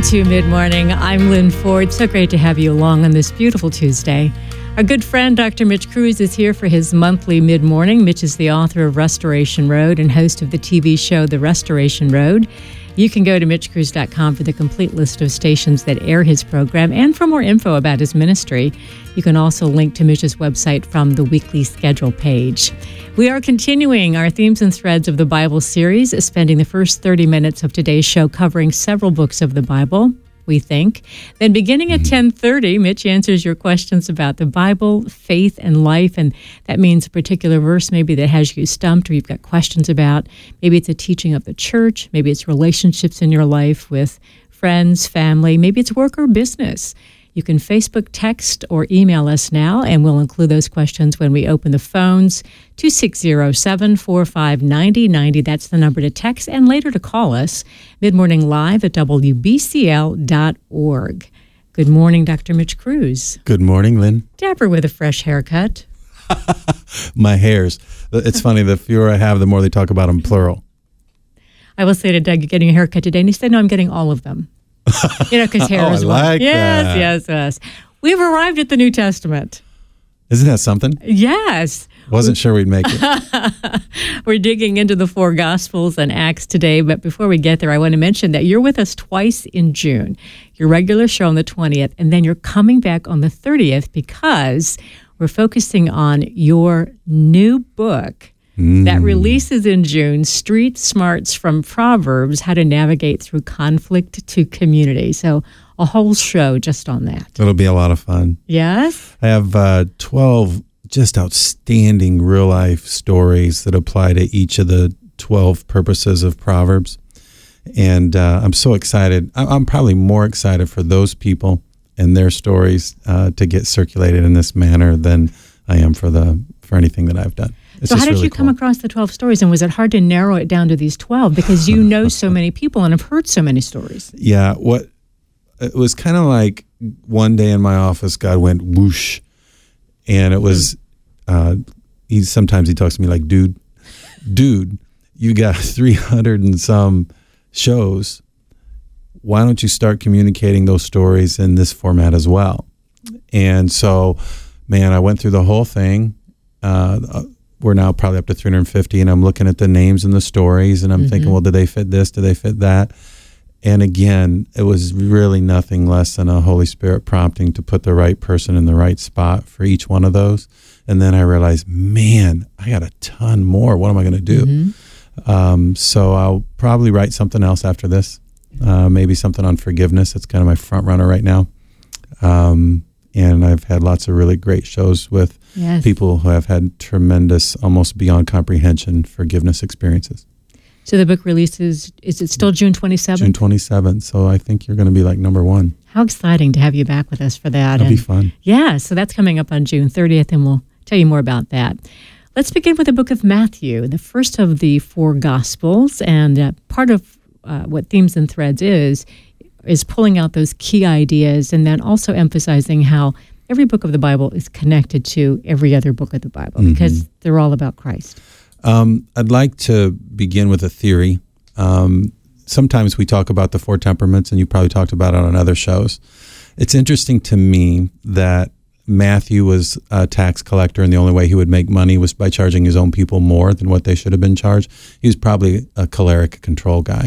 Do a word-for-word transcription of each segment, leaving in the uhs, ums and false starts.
to Mid-Morning. I'm Lynn Ford. So great to have you along on this beautiful Tuesday. Our good friend, Doctor Mitch Kruse, is here for his monthly Mid-Morning. Mitch is the author of Restoration Road and host of the T V show The Restoration Road. You can go to mitch kruse dot com for the complete list of stations that air his program and for more info about his ministry. You can also link to Mitch's website from the weekly schedule page. We are continuing our themes and threads of the Bible series, spending the first thirty minutes of today's show covering several books of the Bible, we think. Then beginning at ten thirty, Mitch answers your questions about the Bible, faith, and life, and that means a particular verse maybe that has you stumped or you've got questions about. Maybe it's a teaching of the church. Maybe it's relationships in your life with friends, family. Maybe it's work or business. You can Facebook, text, or email us now, and we'll include those questions when we open the phones. two six zero, seven four five, nine zero nine zero, that's the number to text, and later to call us, Mid-Morning Live at W B C L dot org. Good morning, Doctor Mitch Kruse. Good morning, Lynn. Dapper with a fresh haircut. My hairs. It's funny, the fewer I have, the more they talk about them plural. I will say to Doug, you're getting a haircut today, and he said, no, I'm getting all of them. You know, because hair oh, is I one. like yes, that. yes, yes. We've arrived at the New Testament. Isn't that something? Yes. Wasn't sure we'd make it. We're digging into the four Gospels and Acts today, but before we get there, I want to mention that you're with us twice in June. Your regular show on the twentieth, and then you're coming back on the thirtieth because we're focusing on your new book Mm. that releases in June, Street Smarts from Proverbs, How to Navigate Through Conflict to Community. So a whole show just on that. It'll be a lot of fun. Yes? I have uh, twelve just outstanding real-life stories that apply to each of the twelve purposes of Proverbs. And uh, I'm so excited. I'm probably more excited for those people and their stories uh, to get circulated in this manner than I am for the for anything that I've done. It's so how did really you cool. come across the twelve stories, and was it hard to narrow it down to these twelve because you know so many people and have heard so many stories? Yeah, what it was kind of like one day in my office, God went whoosh, and it was, uh, he sometimes he talks to me like, dude, dude, you got three hundred and some shows. Why don't you start communicating those stories in this format as well? And so, man, I went through the whole thing. Uh, we're now probably up to three hundred fifty, and I'm looking at the names and the stories, and I'm mm-hmm. thinking, well, do they fit this? Do they fit that? And again, it was really nothing less than a Holy Spirit prompting to put the right person in the right spot for each one of those. And then I realized, man, I got a ton more. What am I going to do? Mm-hmm. Um, so I'll probably write something else after this, uh, maybe something on forgiveness. It's kind of my front runner right now. Um, and I've had lots of really great shows with yes. people who have had tremendous, almost beyond comprehension, forgiveness experiences. So the book releases, is it still June twenty-seventh? June twenty-seventh. So I think you're going to be like number one. How exciting to have you back with us for that. That'll and be fun. Yeah, so that's coming up on June thirtieth, and we'll tell you more about that. Let's begin with the book of Matthew, the first of the four Gospels. And uh, part of uh, what Themes and Threads is, is pulling out those key ideas and then also emphasizing how every book of the Bible is connected to every other book of the Bible mm-hmm. because they're all about Christ. Um, I'd like to begin with a theory. Um, sometimes we talk about the four temperaments, and you probably talked about it on other shows. It's interesting to me that Matthew was a tax collector, and the only way he would make money was by charging his own people more than what they should have been charged. He was probably a choleric control guy.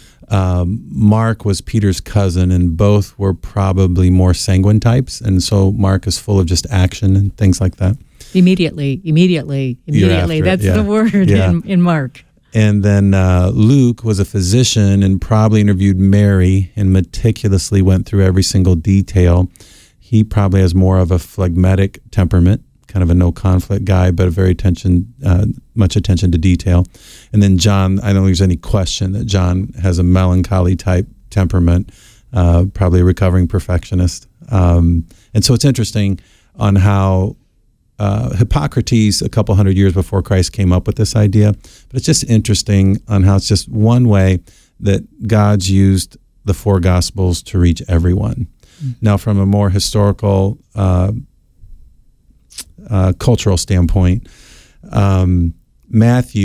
Um, Mark was Peter's cousin, and both were probably more sanguine types, and so Mark is full of just action and things like that. Immediately, immediately, immediately. That's yeah. the word yeah. in, in Mark. And then uh, Luke was a physician and probably interviewed Mary and meticulously went through every single detail. He probably has more of a phlegmatic temperament, kind of a no-conflict guy, but a very attention, uh, much attention to detail. And then John, I don't think there's any question that John has a melancholy type temperament, uh, probably a recovering perfectionist. Um, and so it's interesting on how uh, Hippocrates, a couple hundred years before Christ, came up with this idea. But it's just interesting on how it's just one way that God's used the four Gospels to reach everyone. Mm-hmm. Now, from a more historical uh Uh, cultural standpoint, um, Matthew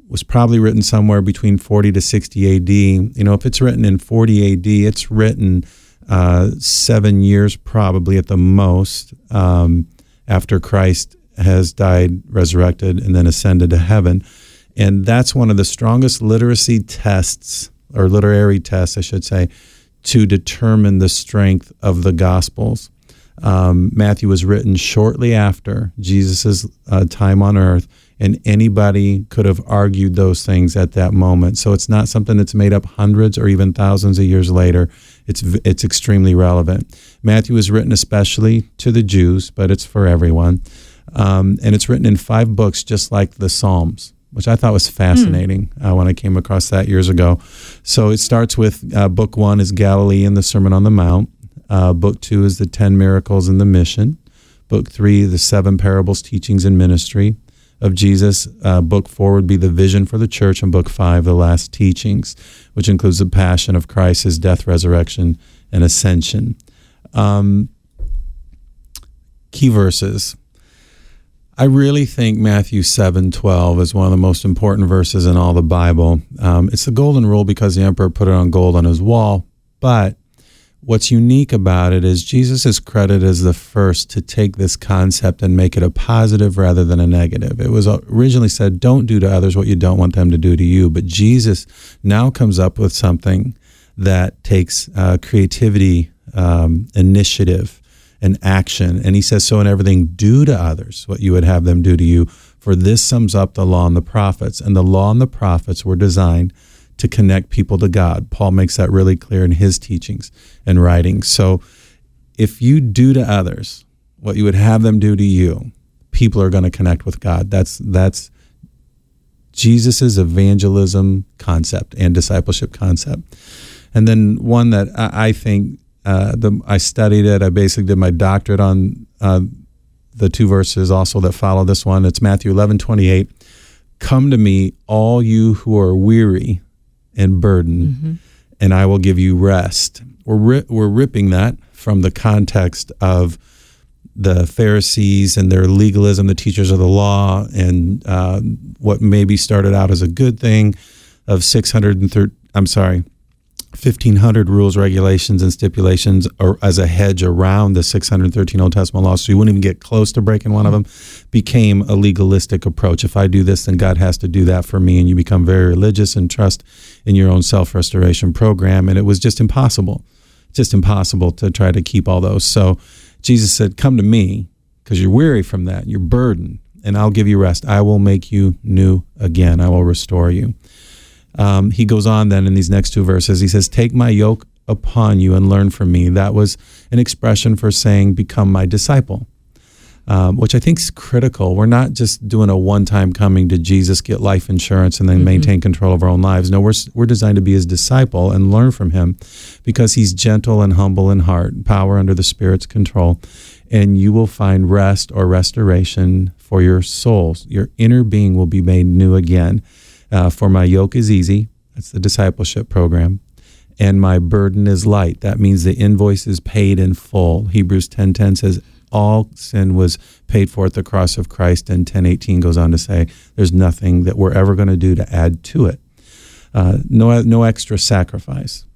was probably written somewhere between forty to sixty A D. You know, if it's written in forty A D, it's written uh, seven years probably at the most um, after Christ has died, resurrected, and then ascended to heaven. And that's one of the strongest literacy tests, or literary tests, I should say, to determine the strength of the Gospels. Um, Matthew was written shortly after Jesus' uh, time on earth, and anybody could have argued those things at that moment. So it's not something that's made up hundreds or even thousands of years later. It's it's extremely relevant. Matthew was written especially to the Jews, but it's for everyone. Um, and it's written in five books, just like the Psalms, which I thought was fascinating mm. uh, when I came across that years ago. So it starts with uh, book one is Galilee and the Sermon on the Mount. Uh, book two is the ten miracles and the mission. Book three, the seven parables, teachings, and ministry of Jesus. Uh, book four would be the vision for the church, and book five, the last teachings, which includes the passion of Christ, his death, resurrection, and ascension. Um, key verses. I really think Matthew seven twelve is one of the most important verses in all the Bible. Um, it's the golden rule because the emperor put it on gold on his wall, but what's unique about it is Jesus is credited as the first to take this concept and make it a positive rather than a negative. It was originally said, don't do to others what you don't want them to do to you. But Jesus now comes up with something that takes uh, creativity, um, initiative, and action. And he says, so in everything, do to others what you would have them do to you. For this sums up the law and the prophets. And the law and the prophets were designed to connect people to God. Paul makes that really clear in his teachings and writings. So if you do to others what you would have them do to you, people are going to connect with God. That's that's Jesus's evangelism concept and discipleship concept. And then one that I, I think uh, the, I studied it. I basically did my doctorate on uh, the two verses also that follow this one. It's Matthew eleven twenty-eight. Come to me, all you who are weary and burdened, mm-hmm. and I will give you rest. We're ri- we're ripping that from the context of the Pharisees and their legalism, the teachers of the law, and uh, what maybe started out as a good thing of six hundred thirty. I'm sorry, fifteen hundred rules, regulations, and stipulations, or as a hedge around the six hundred thirteen Old Testament laws, so you wouldn't even get close to breaking one of them, became a legalistic approach. If I do this, then God has to do that for me, and you become very religious and trust in your own self-restoration program, and it was just impossible, just impossible to try to keep all those. So Jesus said, come to me, because you're weary from that, you're burdened, and I'll give you rest. I will make you new again. I will restore you. Um, he goes on then in these next two verses. He says, take my yoke upon you and learn from me. That was an expression for saying, become my disciple, um, which I think is critical. We're not just doing a one-time coming to Jesus, get life insurance, and then mm-hmm. maintain control of our own lives. No, we're we're designed to be his disciple and learn from him because he's gentle and humble in heart, power under the Spirit's control, and you will find rest or restoration for your souls. Your inner being will be made new again. Uh, for my yoke is easy. That's the discipleship program. And my burden is light. That means the invoice is paid in full. Hebrews ten ten says all sin was paid for at the cross of Christ, and ten eighteen goes on to say there's nothing that we're ever going to do to add to it. Uh, no, no extra sacrifice.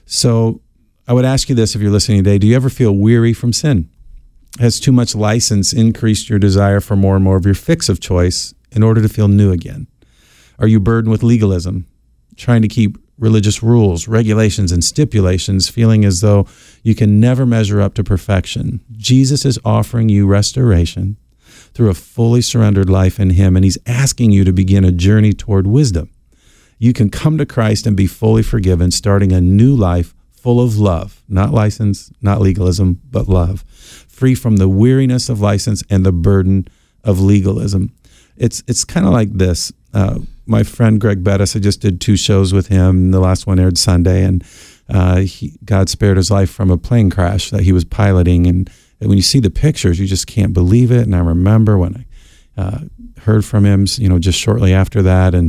So I would ask you this if you're listening today. Do you ever feel weary from sin? Has too much license increased your desire for more and more of your fix of choice in order to feel new again? Are you burdened with legalism, trying to keep religious rules, regulations, and stipulations, feeling as though you can never measure up to perfection? Jesus is offering you restoration through a fully surrendered life in him, and he's asking you to begin a journey toward wisdom. You can come to Christ and be fully forgiven, starting a new life full of love, not license, not legalism, but love, free from the weariness of license and the burden of legalism. It's it's kind of like this. Uh, my friend Greg Bettis, I just did two shows with him. The last one aired Sunday, and uh, he, God spared his life from a plane crash that he was piloting. And when you see the pictures, you just can't believe it. And I remember when I uh, heard from him, you know, just shortly after that, and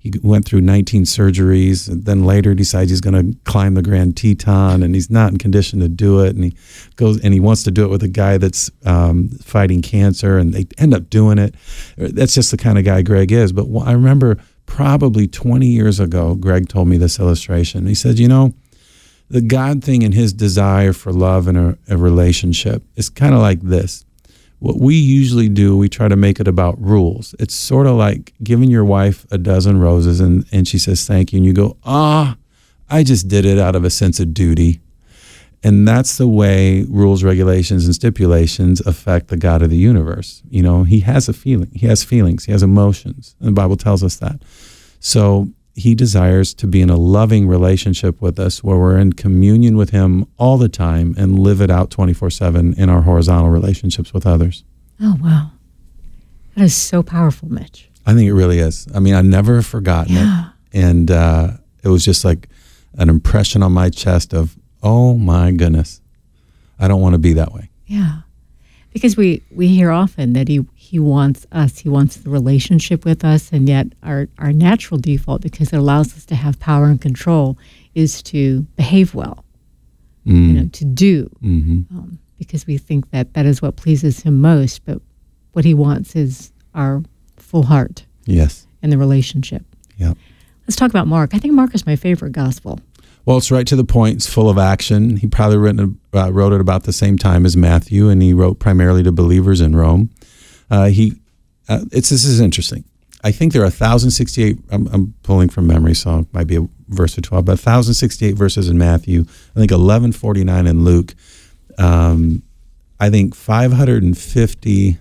he went through nineteen surgeries, and then later decides he's going to climb the Grand Teton, and he's not in condition to do it. And he goes and he wants to do it with a guy that's um, fighting cancer, and they end up doing it. That's just the kind of guy Greg is. But I remember probably twenty years ago, Greg told me this illustration. He said, you know, the God thing and his desire for love and a, a relationship is kind of like this. What we usually do, we try to make it about rules. It's sort of like giving your wife a dozen roses and, and she says thank you, and you go, ah, I just did it out of a sense of duty. And that's the way rules, regulations, and stipulations affect the God of the universe. You know, he has a feeling. He has feelings. He has emotions. And the Bible tells us that. So he desires to be in a loving relationship with us where we're in communion with him all the time and live it out twenty-four seven in our horizontal relationships with others. Oh, wow. That is so powerful, Mitch. I think it really is. I mean, I've never forgotten Yeah. it. And uh, it was just like an impression on my chest of, oh my goodness, I don't want to be that way. Yeah. Because we, we hear often that he, he wants us, he wants the relationship with us, and yet our, our natural default, because it allows us to have power and control, is to behave well, Mm. you know, to do, Mm-hmm. um, because we think that that is what pleases him most, but what he wants is our full heart Yes. and the relationship. Yeah. Let's talk about Mark. I think Mark is my favorite gospel. Well, it's right to the point. It's full of action. He probably written, uh, wrote it about the same time as Matthew, and he wrote primarily to believers in Rome. Uh, he, uh, it's this is interesting. I think there are one thousand sixty-eight, I'm, I'm pulling from memory, so it might be a verse or twelve, but one thousand sixty-eight verses in Matthew, I think eleven forty-nine in Luke. Um, I think five hundred fifty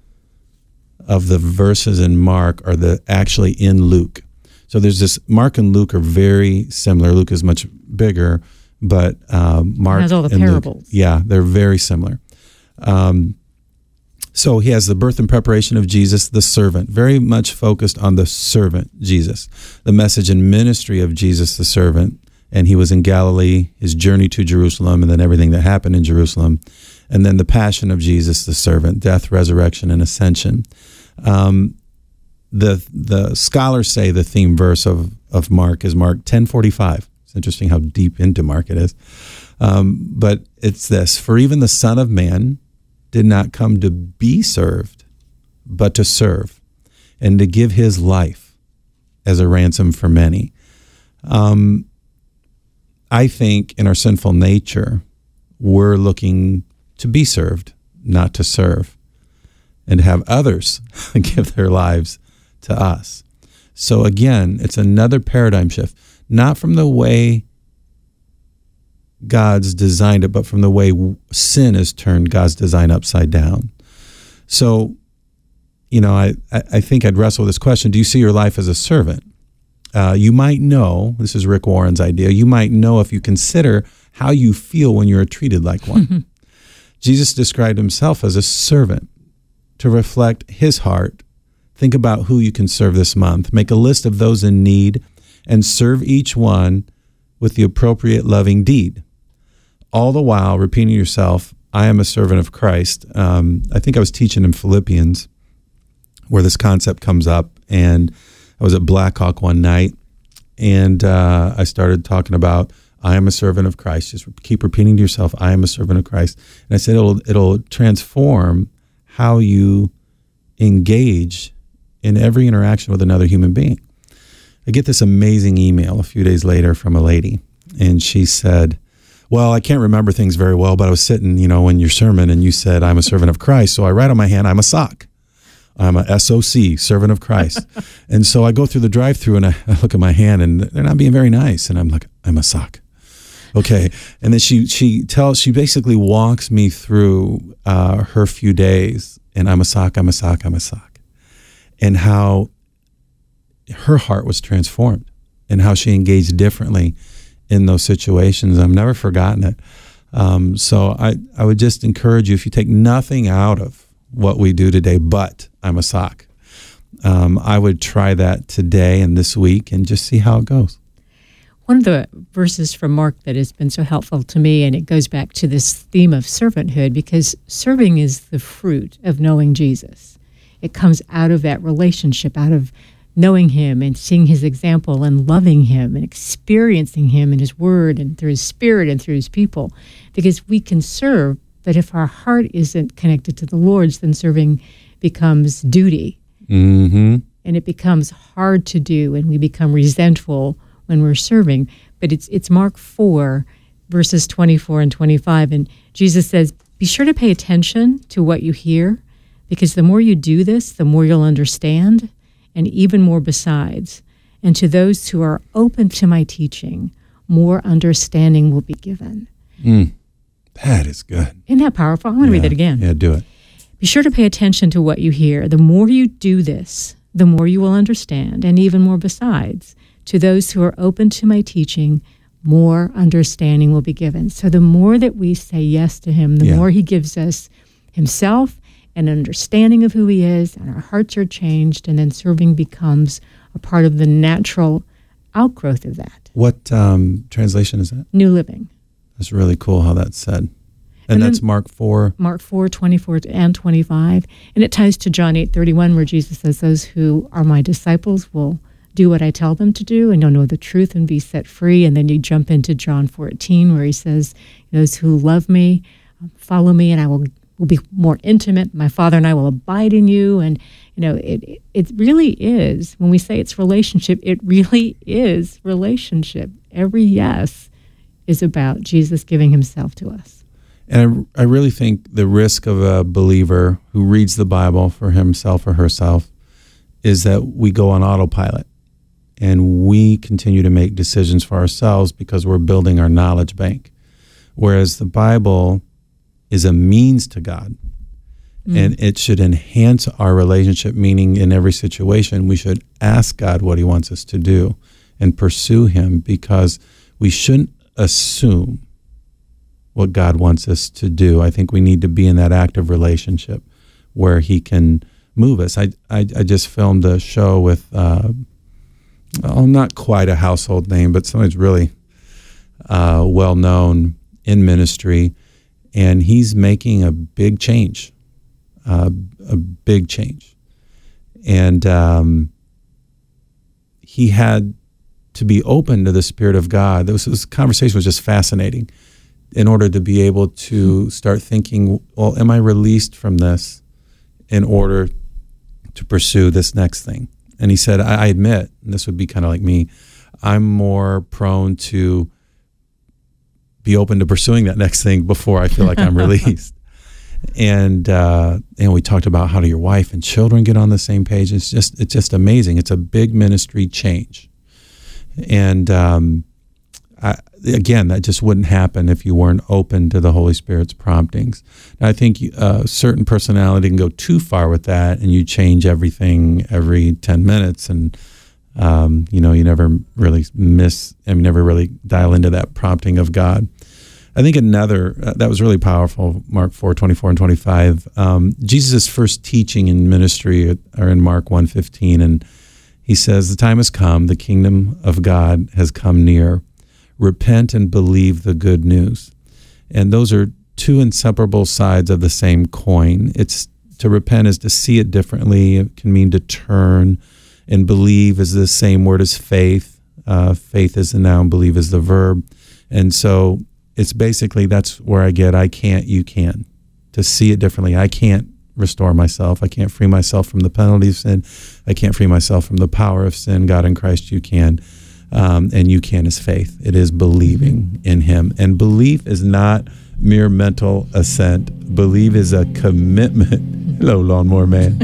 of the verses in Mark are the actually in Luke. So there's this, Mark and Luke are very similar. Luke is much bigger, but um, Mark It has all the and Luke, parables. yeah, they're very similar. Um, so he has the birth and preparation of Jesus, the servant, very much focused on the servant, Jesus, the message and ministry of Jesus, the servant. And he was in Galilee, his journey to Jerusalem, and then everything that happened in Jerusalem. And then the passion of Jesus, the servant, death, resurrection, and ascension. Um, The the scholars say the theme verse of, of Mark is Mark ten forty-five. It's interesting how deep into Mark it is. Um, but it's this: for even the Son of Man did not come to be served, but to serve, and to give his life as a ransom for many. Um, I think in our sinful nature, we're looking to be served, not to serve, and have others give their lives to us. So again, it's another paradigm shift, not from the way God's designed it, but from the way sin has turned God's design upside down. So, you know, I, I think I'd wrestle with this question. Do you see your life as a servant? Uh, you might know, this is Rick Warren's idea, you might know if you consider how you feel when you're treated like one. Jesus described himself as a servant to reflect his heart. Think about who you can serve this month. Make a list of those in need and serve each one with the appropriate loving deed. All the while repeating to yourself, I am a servant of Christ. Um, I think I was teaching in Philippians where this concept comes up, and I was at Blackhawk one night, and uh, I started talking about I am a servant of Christ. Just keep repeating to yourself, I am a servant of Christ. And I said it'll it'll transform how you engage in every interaction with another human being. I get this amazing email a few days later from a lady, and she said, well, I can't remember things very well, but I was sitting, you know, in your sermon, and you said, I'm a servant of Christ. So I write on my hand, I'm a sock. I'm a S O C, servant of Christ. And so I go through the drive-through, and I, I look at my hand, and they're not being very nice. And I'm like, I'm a sock. Okay. And then she she tells, she basically walks me through uh, her few days, and I'm a sock, I'm a sock, I'm a sock. And how her heart was transformed and how she engaged differently in those situations. I've never forgotten it. Um, so I, I would just encourage you, if you take nothing out of what we do today, but I'm a sock, um, I would try that today and this week and just see how it goes. One of the verses from Mark that has been so helpful to me, and it goes back to this theme of servanthood, because serving is the fruit of knowing Jesus. It comes out of that relationship, out of knowing him and seeing his example and loving him and experiencing him in his word and through his spirit and through his people. Because we can serve, but if our heart isn't connected to the Lord's, then serving becomes duty. Mm-hmm. And it becomes hard to do, and we become resentful when we're serving. But it's it's Mark four, verses twenty-four and twenty-five, and Jesus says, be sure to pay attention to what you hear, because the more you do this, the more you'll understand, and even more besides. And to those who are open to my teaching, more understanding will be given. Mm, that is good. Isn't that powerful? I'm going to yeah. read that again. Yeah, do it. Be sure to pay attention to what you hear. The more you do this, the more you will understand, and even more besides. To those who are open to my teaching, more understanding will be given. So the more that we say yes to him, the yeah. more he gives us himself, an understanding of who he is, and our hearts are changed, and then serving becomes a part of the natural outgrowth of that. What um, translation is that? New Living. That's really cool how that's said. And, And that's then- Mark four. Mark four, twenty-four and twenty-five. And it ties to John eight, thirty-one, where Jesus says, those who are my disciples will do what I tell them to do, and you'll know the truth and be set free. And then you jump into John fourteen, where he says, those who love me, follow me, and I will will be more intimate. My Father and I will abide in you. And, you know, it it really is, when we say it's relationship, it really is relationship. Every yes is about Jesus giving himself to us. And I, I really think the risk of a believer who reads the Bible for himself or herself is that we go on autopilot and we continue to make decisions for ourselves because we're building our knowledge bank. Whereas the Bible is a means to God, mm. and it should enhance our relationship, meaning in every situation we should ask God what he wants us to do and pursue him, because we shouldn't assume what God wants us to do. I think we need to be in that active relationship where he can move us. I I, I just filmed a show with, uh, well, not quite a household name, but somebody's really uh, well-known in ministry, and he's making a big change, uh, a big change. And um, he had to be open to the Spirit of God. This, this conversation was just fascinating, in order to be able to start thinking, well, am I released from this in order to pursue this next thing? And he said, I, I admit, and this would be kind of like me, I'm more prone to be open to pursuing that next thing before I feel like I'm released. And uh, and we talked about how do your wife and children get on the same page. It's just it's just amazing. It's a big ministry change. And um, I, again, that just wouldn't happen if you weren't open to the Holy Spirit's promptings. And I think a uh, certain personality can go too far with that, and you change everything every ten minutes, and um, you know you never really miss, and never really dial into that prompting of God. I think another uh, that was really powerful. Mark four, twenty-four and twenty-five. Um, Jesus' first teaching in ministry are in Mark one fifteen, and he says, "The time has come; the kingdom of God has come near. Repent and believe the good news." And those are two inseparable sides of the same coin. It's to repent is to see it differently. It can mean to turn, and believe is the same word as faith. Uh, faith is the noun, believe is the verb. And so it's basically, that's where I get, I can't, you can. To see it differently. I can't restore myself. I can't free myself from the penalty of sin. I can't free myself from the power of sin. God in Christ, you can. Um, and you can is faith. It is believing in him. And belief is not mere mental assent. Believe is a commitment. Hello, lawnmower man.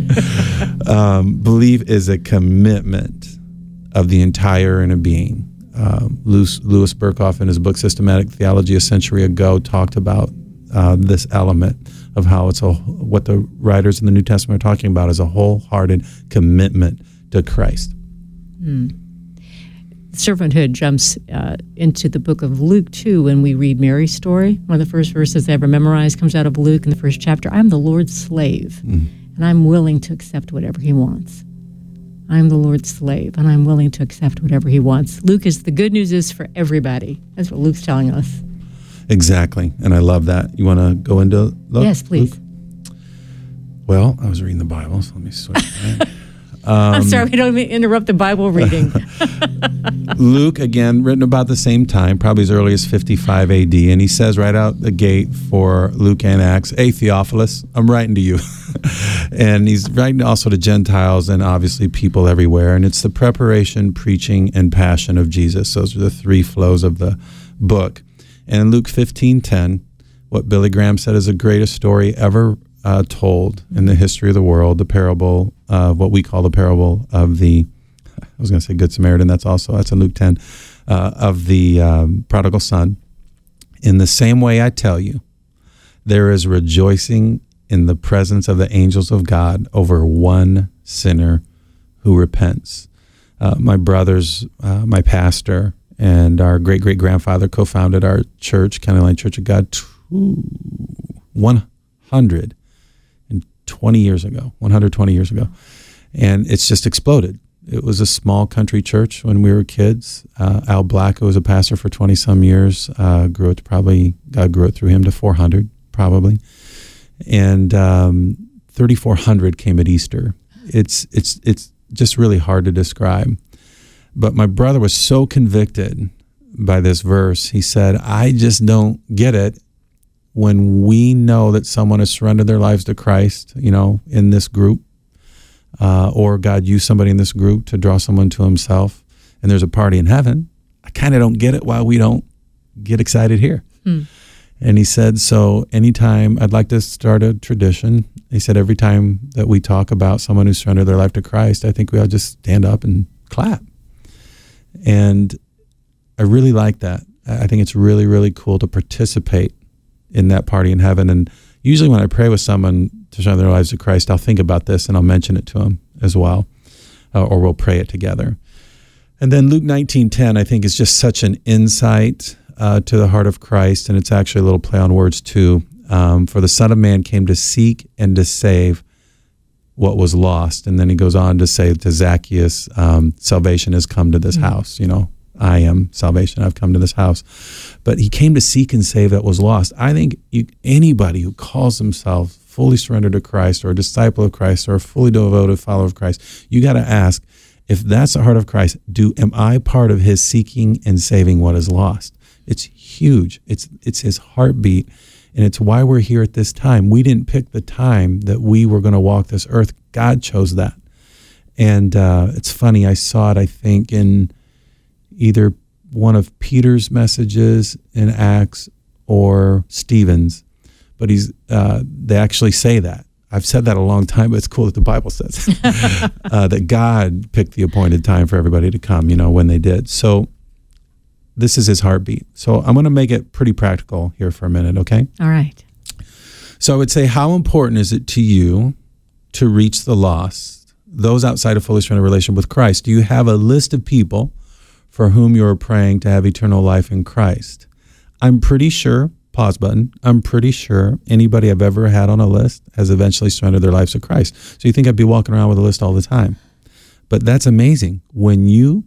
um, believe is a commitment of the entire inner being. Uh, Louis, Louis Berkhoff, in his book Systematic Theology, a century ago, talked about uh, this element of how it's a, what the writers in the New Testament are talking about is a wholehearted commitment to Christ. Mm. Servanthood jumps uh, into the book of Luke, too, when we read Mary's story. One of the first verses I ever memorized comes out of Luke in the first chapter. I'm the Lord's slave, mm. and I'm willing to accept whatever he wants. I'm the Lord's slave, and I'm willing to accept whatever he wants. Luke is, the good news is for everybody. That's what Luke's telling us. Exactly, and I love that. You want to go into Luke? Yes, please. Luke? Well, I was reading the Bible, so let me switch that. Um, I'm sorry, we don't even interrupt the Bible reading. Luke, again, written about the same time, probably as early as fifty-five A D, and he says right out the gate for Luke and Acts, "Hey, Theophilus, I'm writing to you." And he's writing also to Gentiles and obviously people everywhere, and it's the preparation, preaching, and passion of Jesus. Those are the three flows of the book. And in Luke fifteen ten, what Billy Graham said is the greatest story ever uh, told in the history of the world, the parable of what we call the parable of the, I was going to say Good Samaritan, that's also, that's in Luke ten, uh, of the um, prodigal son. "In the same way I tell you, there is rejoicing in the presence of the angels of God over one sinner who repents." Uh, my brothers, uh, my pastor, and our great-great-grandfather co-founded our church, County Line Church of God, two, one hundred twenty years ago, one hundred twenty years ago. And it's just exploded. It was a small country church when we were kids. Uh, Al Black, who was a pastor for twenty-some years, uh, grew it to probably, God grew it through him to four hundred, probably. And um, thirty-four hundred came at Easter. It's it's it's just really hard to describe. But my brother was so convicted by this verse. He said, "I just don't get it when we know that someone has surrendered their lives to Christ, you know, in this group, uh, or God used somebody in this group to draw someone to himself, and there's a party in heaven. I kind of don't get it why we don't get excited here." Hmm. And he said, so anytime, I'd like to start a tradition. He said, every time that we talk about someone who surrendered their life to Christ, I think we ought to just stand up and clap. And I really like that. I think it's really, really cool to participate in that party in heaven. And usually when I pray with someone to surrender their lives to Christ, I'll think about this and I'll mention it to them as well, uh, or we'll pray it together. And then Luke nineteen ten, I think, is just such an insight uh, to the heart of Christ, and it's actually a little play on words too. Um, For the Son of Man came to seek and to save what was lost. And then he goes on to say to Zacchaeus, um, salvation has come to this mm-hmm. house, you know. I am salvation. I've come to this house. But he came to seek and save that was lost. I think you, anybody who calls himself fully surrendered to Christ or a disciple of Christ or a fully devoted follower of Christ, you got to ask, if that's the heart of Christ, do am I part of his seeking and saving what is lost? It's huge. It's it's his heartbeat, and it's why we're here at this time. We didn't pick the time that we were going to walk this earth. God chose that. And uh, it's funny, I saw it, I think, in either one of Peter's messages in Acts or Stephen's, but he's uh, they actually say that. I've said that a long time, but it's cool that the Bible says uh, that God picked the appointed time for everybody to come, you know, when they did. So this is his heartbeat. So I'm going to make it pretty practical here for a minute, okay? All right. So I would say, how important is it to you to reach the lost, those outside of fully surrendered relation with Christ? Do you have a list of people for whom you are praying to have eternal life in Christ? I'm pretty sure, pause button, I'm pretty sure anybody I've ever had on a list has eventually surrendered their lives to Christ. So you think I'd be walking around with a list all the time. But that's amazing. When you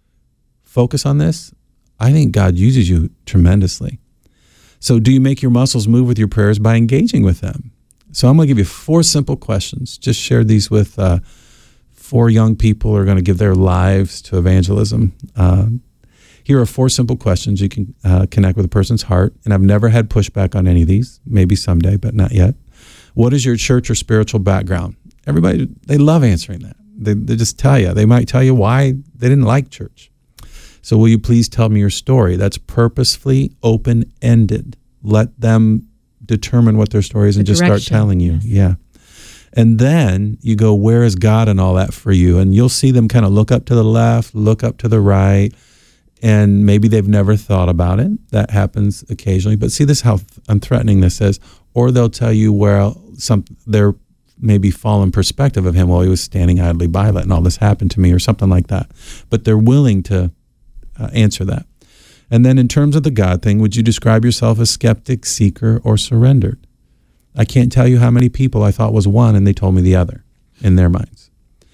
focus on this, I think God uses you tremendously. So do you make your muscles move with your prayers by engaging with them? So I'm going to give you four simple questions. Just shared these with uh, four young people who are going to give their lives to evangelism. Uh, here are four simple questions you can uh, connect with a person's heart. And I've never had pushback on any of these. Maybe someday, but not yet. What is your church or spiritual background? Everybody, they love answering that. They, they just tell you. They might tell you why they didn't like church. So will you please tell me your story? That's purposefully open-ended. Let them determine what their story is and just start telling you. Yes. Yeah. And then you go, where is God in all that for you? And you'll see them kind of look up to the left, look up to the right, and maybe they've never thought about it. That happens occasionally. But see this how unthreatening this is. Or they'll tell you where some their maybe fallen perspective of him while he was standing idly by, letting all this happen to me, or something like that. But they're willing to uh, answer that. And then in terms of the God thing, would you describe yourself as skeptic, seeker, or surrendered? I can't tell you how many people I thought was one and they told me the other in their minds.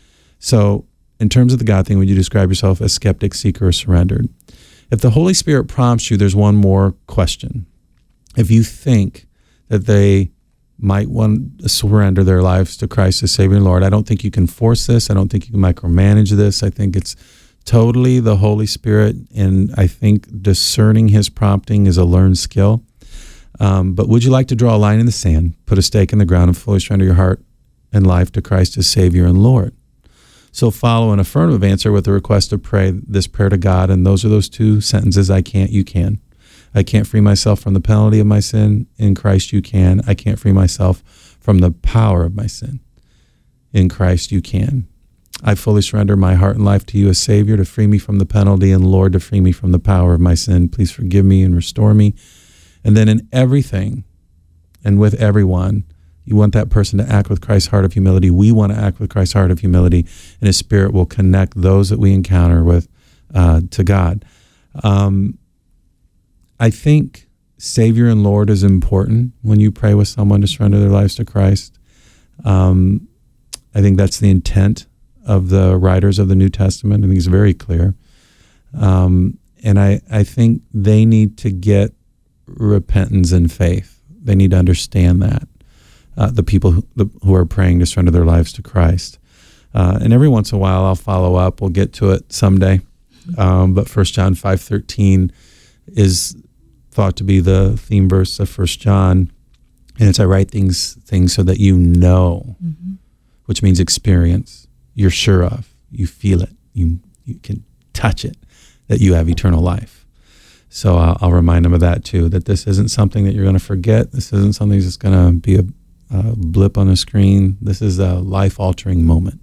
So in terms of the God thing, would you describe yourself as skeptic, seeker, or surrendered? If the Holy Spirit prompts you, there's one more question. If you think that they might want to surrender their lives to Christ as Savior and Lord. I don't think you can force this. I don't think you can micromanage this. I think it's totally the Holy Spirit, and I think discerning His prompting is a learned skill. Um, but would you like to draw a line in the sand, put a stake in the ground, and fully surrender your heart and life to Christ as Savior and Lord? So follow an affirmative answer with a request to pray this prayer to God, and those are those two sentences: I can't, you can. I can't free myself from the penalty of my sin. In Christ you can. I can't free myself from the power of my sin. In Christ you can. I fully surrender my heart and life to you as Savior to free me from the penalty, and Lord, to free me from the power of my sin. Please forgive me and restore me. And then in everything and with everyone, you want that person to act with Christ's heart of humility. We want to act with Christ's heart of humility, and His Spirit will connect those that we encounter with uh, to God. Um, I think Savior and Lord is important when you pray with someone to surrender their lives to Christ. Um, I think that's the intent of the writers of the New Testament. I think it's very clear. Um, and I, I think they need to get repentance and faith. They need to understand that, uh, the people who, the, who are praying to surrender their lives to Christ. Uh, and every once in a while I'll follow up. We'll get to it someday. Um, but First John five thirteen is thought to be the theme verse of First John. And it's, I write things, things so that you know, mm-hmm. which means experience. You're sure of, you feel it, you you can touch it, that you have eternal life. So uh, I'll remind them of that too, that this isn't something that you're going to forget. This isn't something that's going to be a, a blip on a screen. This is a life-altering moment.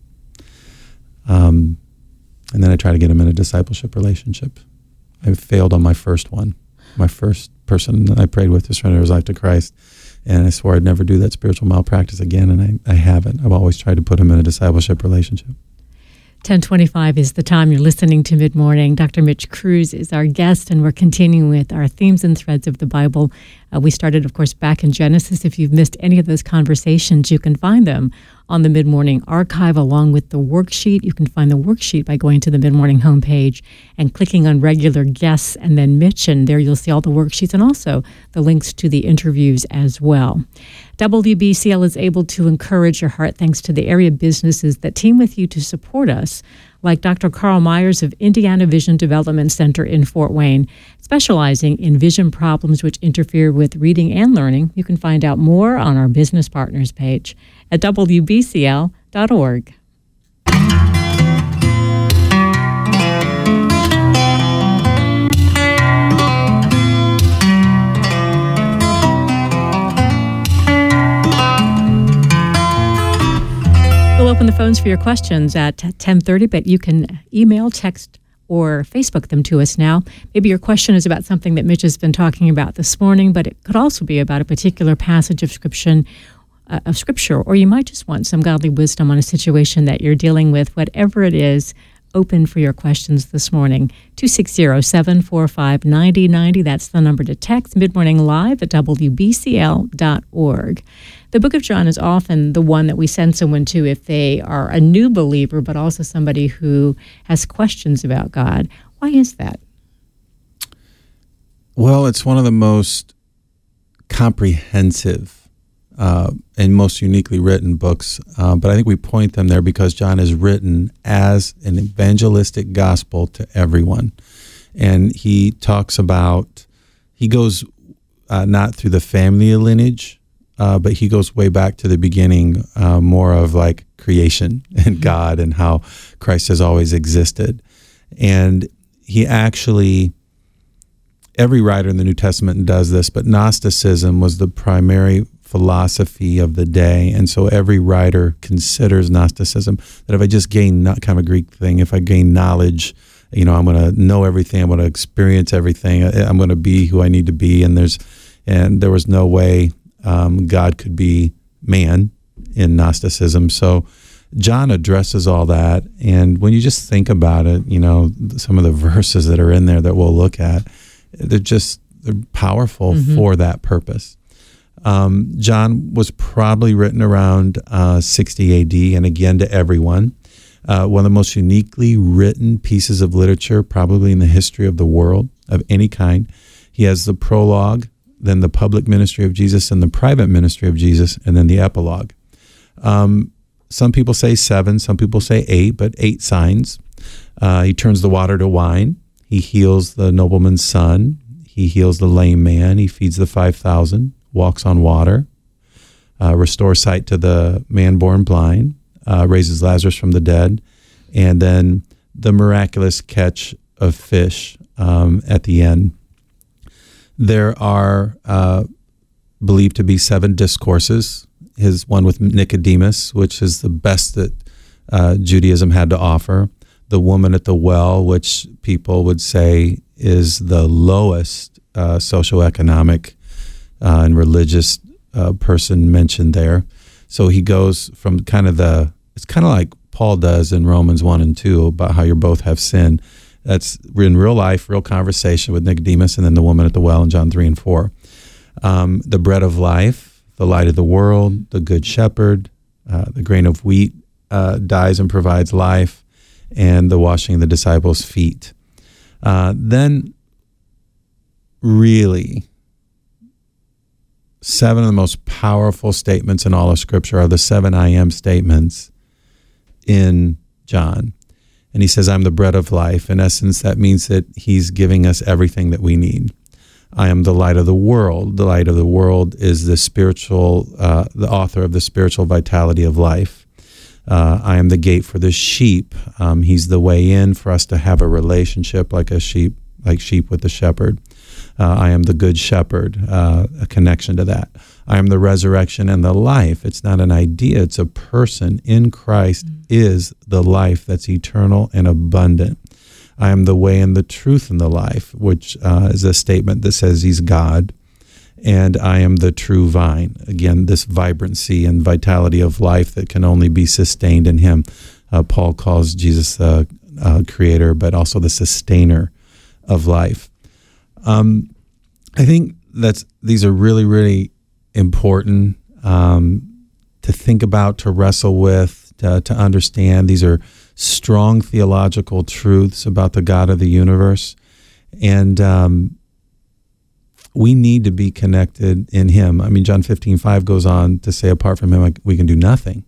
Um, and then I try to get them in a discipleship relationship. I failed on my first one. My first person that I prayed with to surrender his life to Christ. And I swore I'd never do that spiritual malpractice again, and I, I haven't. I've always tried to put him in a discipleship relationship. ten twenty-five is the time. You're listening to Mid-Morning. Doctor Mitch Kruse is our guest, and we're continuing with our themes and threads of the Bible. Uh, we started, of course, back in Genesis. If you've missed any of those conversations, you can find them on the Mid-Morning archive along with the worksheet. You can find the worksheet by going to the Mid-Morning homepage and clicking on regular guests and then Mitch, and there you'll see all the worksheets and also the links to the interviews as well. W B C L is able to encourage your heart thanks to the area businesses that team with you to support us, like Doctor Carl Myers of Indiana Vision Development Center in Fort Wayne, specializing in vision problems which interfere with reading and learning. You can find out more on our business partners page at W B C L dot org. We'll open the phones for your questions at ten thirty, but you can email, text, or Facebook them to us now. Maybe your question is about something that Mitch has been talking about this morning, but it could also be about a particular passage of scripture, uh, of scripture, or you might just want some godly wisdom on a situation that you're dealing with. Whatever it is, open for your questions this morning. two six zero, seven four five, nine zero nine zero. That's the number to text. Mid-Morning Live at W B C L dot org. The book of John is often the one that we send someone to if they are a new believer, but also somebody who has questions about God. Why is that? Well, it's one of the most comprehensive uh, and most uniquely written books, uh, but I think we point them there because John is written as an evangelistic gospel to everyone. And he talks about, he goes uh, not through the family lineage, Uh, but he goes way back to the beginning, uh, more of like creation and God and how Christ has always existed. And he actually, every writer in the New Testament does this, but Gnosticism was the primary philosophy of the day. And so every writer considers Gnosticism that if I just gain, not kind of a Greek thing, if I gain knowledge, you know, I'm going to know everything, I'm going to experience everything, I'm going to be who I need to be. And there's, and there was no way Um, God could be man in Gnosticism. So John addresses all that. And when you just think about it, you know, some of the verses that are in there that we'll look at, they're just, they're powerful mm-hmm. for that purpose. Um, John was probably written around uh, sixty A D, and again to everyone. Uh, one of the most uniquely written pieces of literature probably in the history of the world of any kind. He has the prologue then the public ministry of Jesus, and the private ministry of Jesus, and then the epilogue. Um, some people say seven, some people say eight, but eight signs. Uh, he turns the water to wine. He heals the nobleman's son. He heals the lame man. He feeds the five thousand, walks on water, uh, restores sight to the man born blind, uh, raises Lazarus from the dead, and then the miraculous catch of fish um, at the end. There are uh, believed to be seven discourses. His one with Nicodemus, which is the best that uh, Judaism had to offer. The woman at the well, which people would say is the lowest uh, socioeconomic uh, and religious uh, person mentioned there. So he goes from kind of the, it's kind of like Paul does in Romans one and two about how you both have sin. That's in real life, real conversation with Nicodemus, and then the woman at the well in John three and four. Um, the bread of life, the light of the world, the good shepherd, uh, the grain of wheat uh, dies and provides life, and the washing of the disciples' feet. Uh, then, really, seven of the most powerful statements in all of Scripture are the seven I am statements in John. And he says, I'm the bread of life. In essence, that means that he's giving us everything that we need. I am the light of the world. The light of the world is the spiritual, uh, the author of the spiritual vitality of life. Uh, I am the gate for the sheep. Um, he's the way in for us to have a relationship like a sheep, like sheep with the shepherd. Uh, I am the good shepherd, uh, a connection to that. I am the resurrection and the life. It's not an idea, it's a person. In Christ mm-hmm. is the life that's eternal and abundant. I am the way and the truth and the life, which uh, is a statement that says he's God. And I am the true vine. Again, this vibrancy and vitality of life that can only be sustained in him. Uh, Paul calls Jesus the uh, creator, but also the sustainer of life. Um, I think that's these are really, really important um, to think about, to wrestle with, to, to understand. These are strong theological truths about the God of the universe. And um, we need to be connected in him. I mean, John fifteen five goes on to say, apart from him, we can do nothing.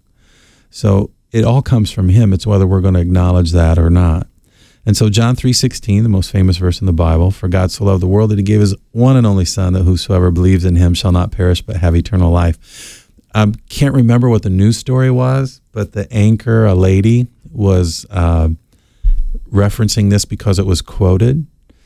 So it all comes from him. It's whether we're going to acknowledge that or not. And so John three sixteen, the most famous verse in the Bible, for God so loved the world that he gave his one and only son, that whosoever believes in him shall not perish but have eternal life. I can't remember what the news story was, but the anchor, a lady, was uh, referencing this because it was quoted.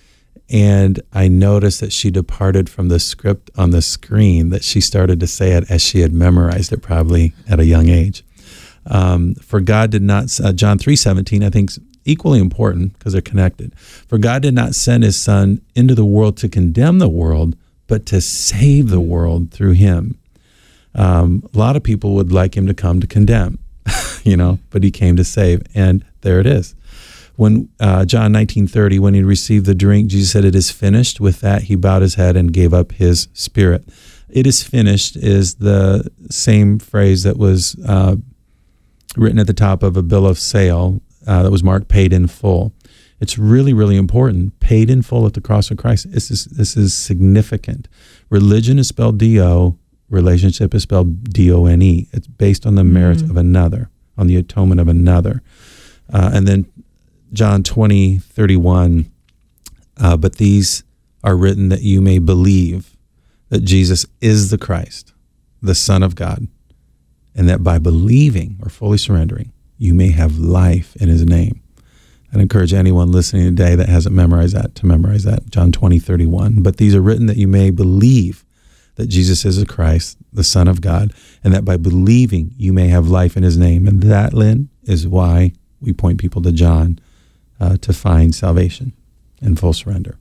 And I noticed that she departed from the script on the screen, that she started to say it as she had memorized it probably at a young age. Um, for God did not, uh, John three seventeen, I think, is equally important because they're connected. For God did not send his son into the world to condemn the world, but to save the world through him. Um, a lot of people would like him to come to condemn, you know, but he came to save. And there it is. When uh, John nineteen thirty, when he received the drink, Jesus said, it is finished. With that, he bowed his head and gave up his spirit. It is finished is the same phrase that was uh, written at the top of a bill of sale uh, that was marked paid in full. It's really, really important. Paid in full at the cross of Christ. This is, this is significant. Religion is spelled D O. Relationship is spelled D O N E. It's based on the merits mm-hmm. of another, on the atonement of another. Uh, and then John twenty thirty-one, uh, but these are written that you may believe that Jesus is the Christ, the Son of God, and that by believing or fully surrendering, you may have life in his name. I'd encourage anyone listening today that hasn't memorized that to memorize that, John twenty thirty-one. But these are written that you may believe that Jesus is the Christ, the Son of God, and that by believing you may have life in his name. And that, Lynn, is why we point people to John uh, to find salvation and full surrender.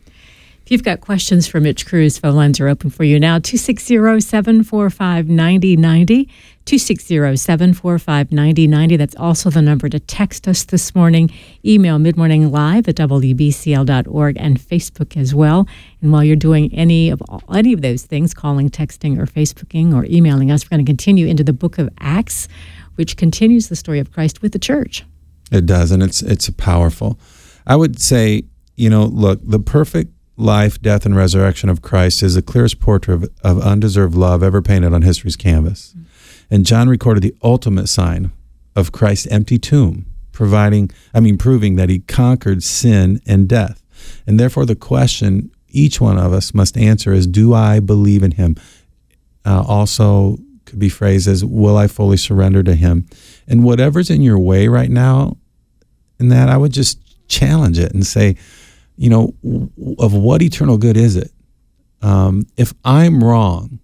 If you've got questions for Mitch Cruz, phone lines are open for you now. two six zero, seven four five, nine zero nine zero. two six zero, seven four five, nine zero nine zero. That's also the number to text us this morning. Email midmorninglive at w b c l dot org and Facebook as well. And while you're doing any of all, any of those things, calling, texting, or Facebooking, or emailing us, we're going to continue into the book of Acts, which continues the story of Christ with the church. It does, and it's it's powerful. I would say, you know, look, the perfect life, death, and resurrection of Christ is the clearest portrait of, of undeserved love ever painted on history's canvas. Mm-hmm. And John recorded the ultimate sign of Christ's empty tomb, providing, I mean, proving that he conquered sin and death. And therefore, the question each one of us must answer is, do I believe in him? Uh, also could be phrased as, will I fully surrender to him? And whatever's in your way right now, in that, I would just challenge it and say, you know, of what eternal good is it? Um, if I'm wrong,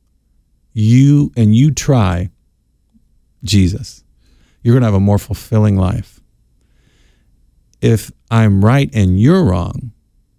you and you try Jesus, you're going to have a more fulfilling life. If I'm right and you're wrong,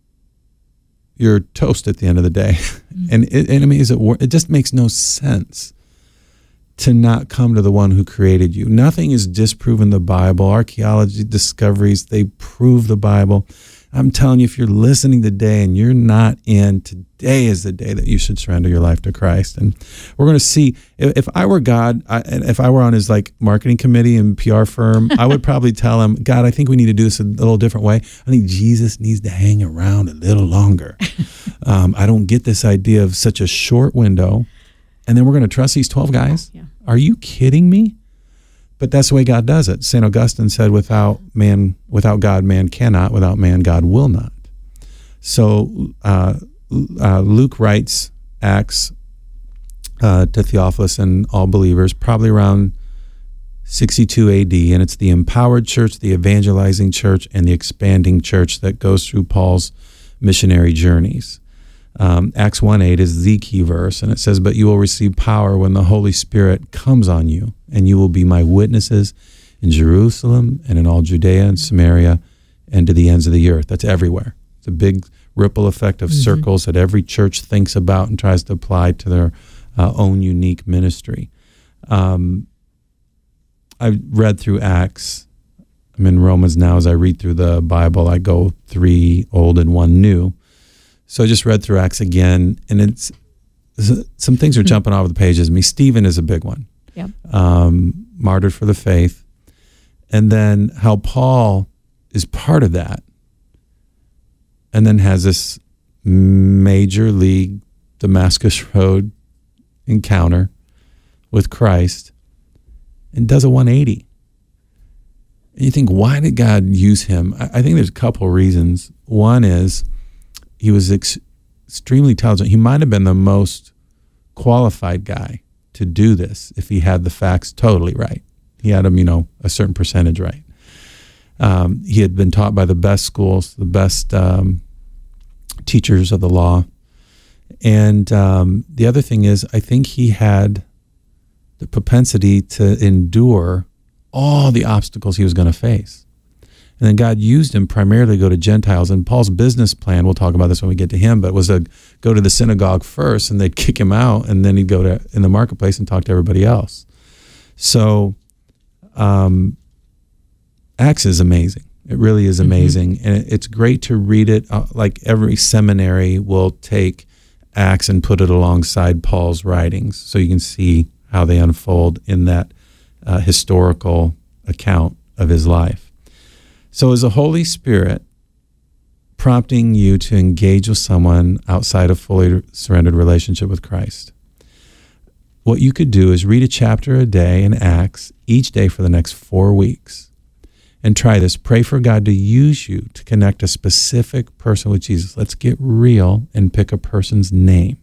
you're toast at the end of the day. Mm-hmm. And, it, and I mean, is it, it just makes no sense to not come to the one who created you. Nothing is disproven the Bible. Archaeology discoveries, they prove the Bible. I'm telling you, if you're listening today and you're not in, today is the day that you should surrender your life to Christ. And we're going to see, if, if I were God, I, and if I were on his like marketing committee and P R firm, I would probably tell him, God, I think we need to do this a little different way. I think Jesus needs to hang around a little longer. um, I don't get this idea of such a short window. And then we're going to trust these twelve guys? Yeah. Are you kidding me? But that's the way God does it. Saint Augustine said, without man, without God, man cannot. Without man, God will not. So uh, uh, Luke writes Acts uh, to Theophilus and all believers, probably around sixty-two A D, and it's the empowered church, the evangelizing church, and the expanding church that goes through Paul's missionary journeys. Um, Acts one eight is the key verse, and it says, but you will receive power when the Holy Spirit comes on you, and you will be my witnesses in Jerusalem and in all Judea and Samaria and to the ends of the earth. That's everywhere. It's a big ripple effect of mm-hmm. circles that every church thinks about and tries to apply to their uh, own unique ministry. Um, I read through Acts. I'm in Romans now. As I read through the Bible, I go three old and one new. So I just read through Acts again, and it's some things are jumping off the pages. I mean, Stephen is a big one. Yep. Um, martyred for the faith. And then how Paul is part of that, and then has this major league Damascus Road encounter with Christ and does a one eighty. And you think, why did God use him? I, I think there's a couple of reasons. One is he was ex- extremely intelligent. He might have been the most qualified guy to do this if he had the facts totally right. He had them, you know, a certain percentage right. Um, he had been taught by the best schools, the best um, teachers of the law. And um, the other thing is, I think he had the propensity to endure all the obstacles he was going to face. And then God used him primarily to go to Gentiles. And Paul's business plan, we'll talk about this when we get to him, but was to go to the synagogue first, and they'd kick him out, and then he'd go to in the marketplace and talk to everybody else. So um, Acts is amazing. It really is amazing. Mm-hmm. And it's great to read it. Uh, like every seminary will take Acts and put it alongside Paul's writings so you can see how they unfold in that uh, historical account of his life. So is the Holy Spirit prompting you to engage with someone outside a fully surrendered relationship with Christ? What you could do is read a chapter a day in Acts each day for the next four weeks. And try this. Pray for God to use you to connect a specific person with Jesus. Let's get real and pick a person's name.